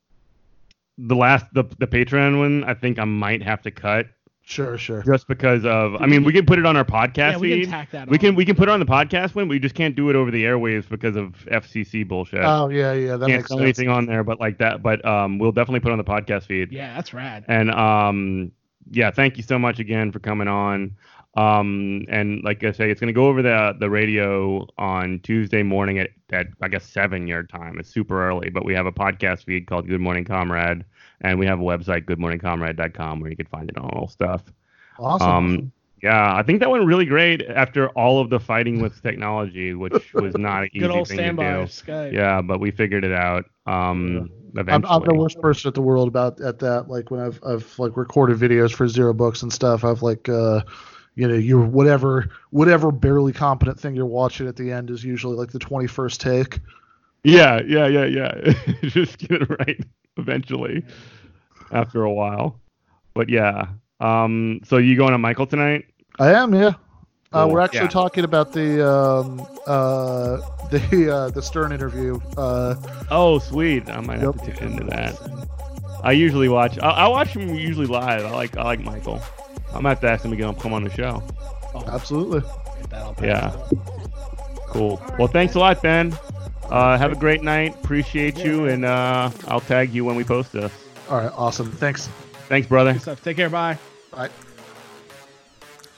the last, the, the Patreon one, I think I might have to cut Sure, sure. just because of, I mean, we can put it on our podcast Yeah, we feed. can tack that We on. can, we can put it on the podcast one. We just can't do it over the airwaves because of F C C bullshit. Oh yeah, yeah, that Can't makes sell sense. anything on there, but like that. But um, we'll definitely put it on the podcast feed. Yeah, that's rad. And um, yeah, thank you so much again for coming on. Um, and like I say, it's gonna go over the the radio on Tuesday morning at, at I guess seven your time. It's super early, but we have a podcast feed called Good Morning Comrade, and we have a website good morning comrade dot com where you can find it on all stuff. Awesome. Um, yeah, I think that went really great after all of the fighting with technology, which was not an easy Good old thing to standby do. Skype. Yeah, but we figured it out. Um, I'm, eventually. I'm the worst person at the world about at that. Like when I've I've like recorded videos for Zero Books and stuff. I've like uh, you know, you whatever whatever barely competent thing you're watching at the end is usually like the twenty-first take. Yeah, yeah, yeah, yeah. Just get it right eventually after a while. But yeah. Um, so you going to Michael tonight? I am, yeah. Uh, Cool. we're actually Yeah. talking about the um, uh, the uh, the Stern interview. Uh, Oh, sweet. I might have Yep. to tune into that. I usually watch. I, I watch him usually live. I like. I like Michael. I'm at to ask him to get- come on the show. absolutely. Get that all Yeah. packed. Cool. Well, thanks a lot, Ben. Uh, have a great night. Appreciate you, and uh, I'll tag you when we post this. All right, awesome. Thanks. Thanks, brother. Good stuff. Take care. Bye. Bye.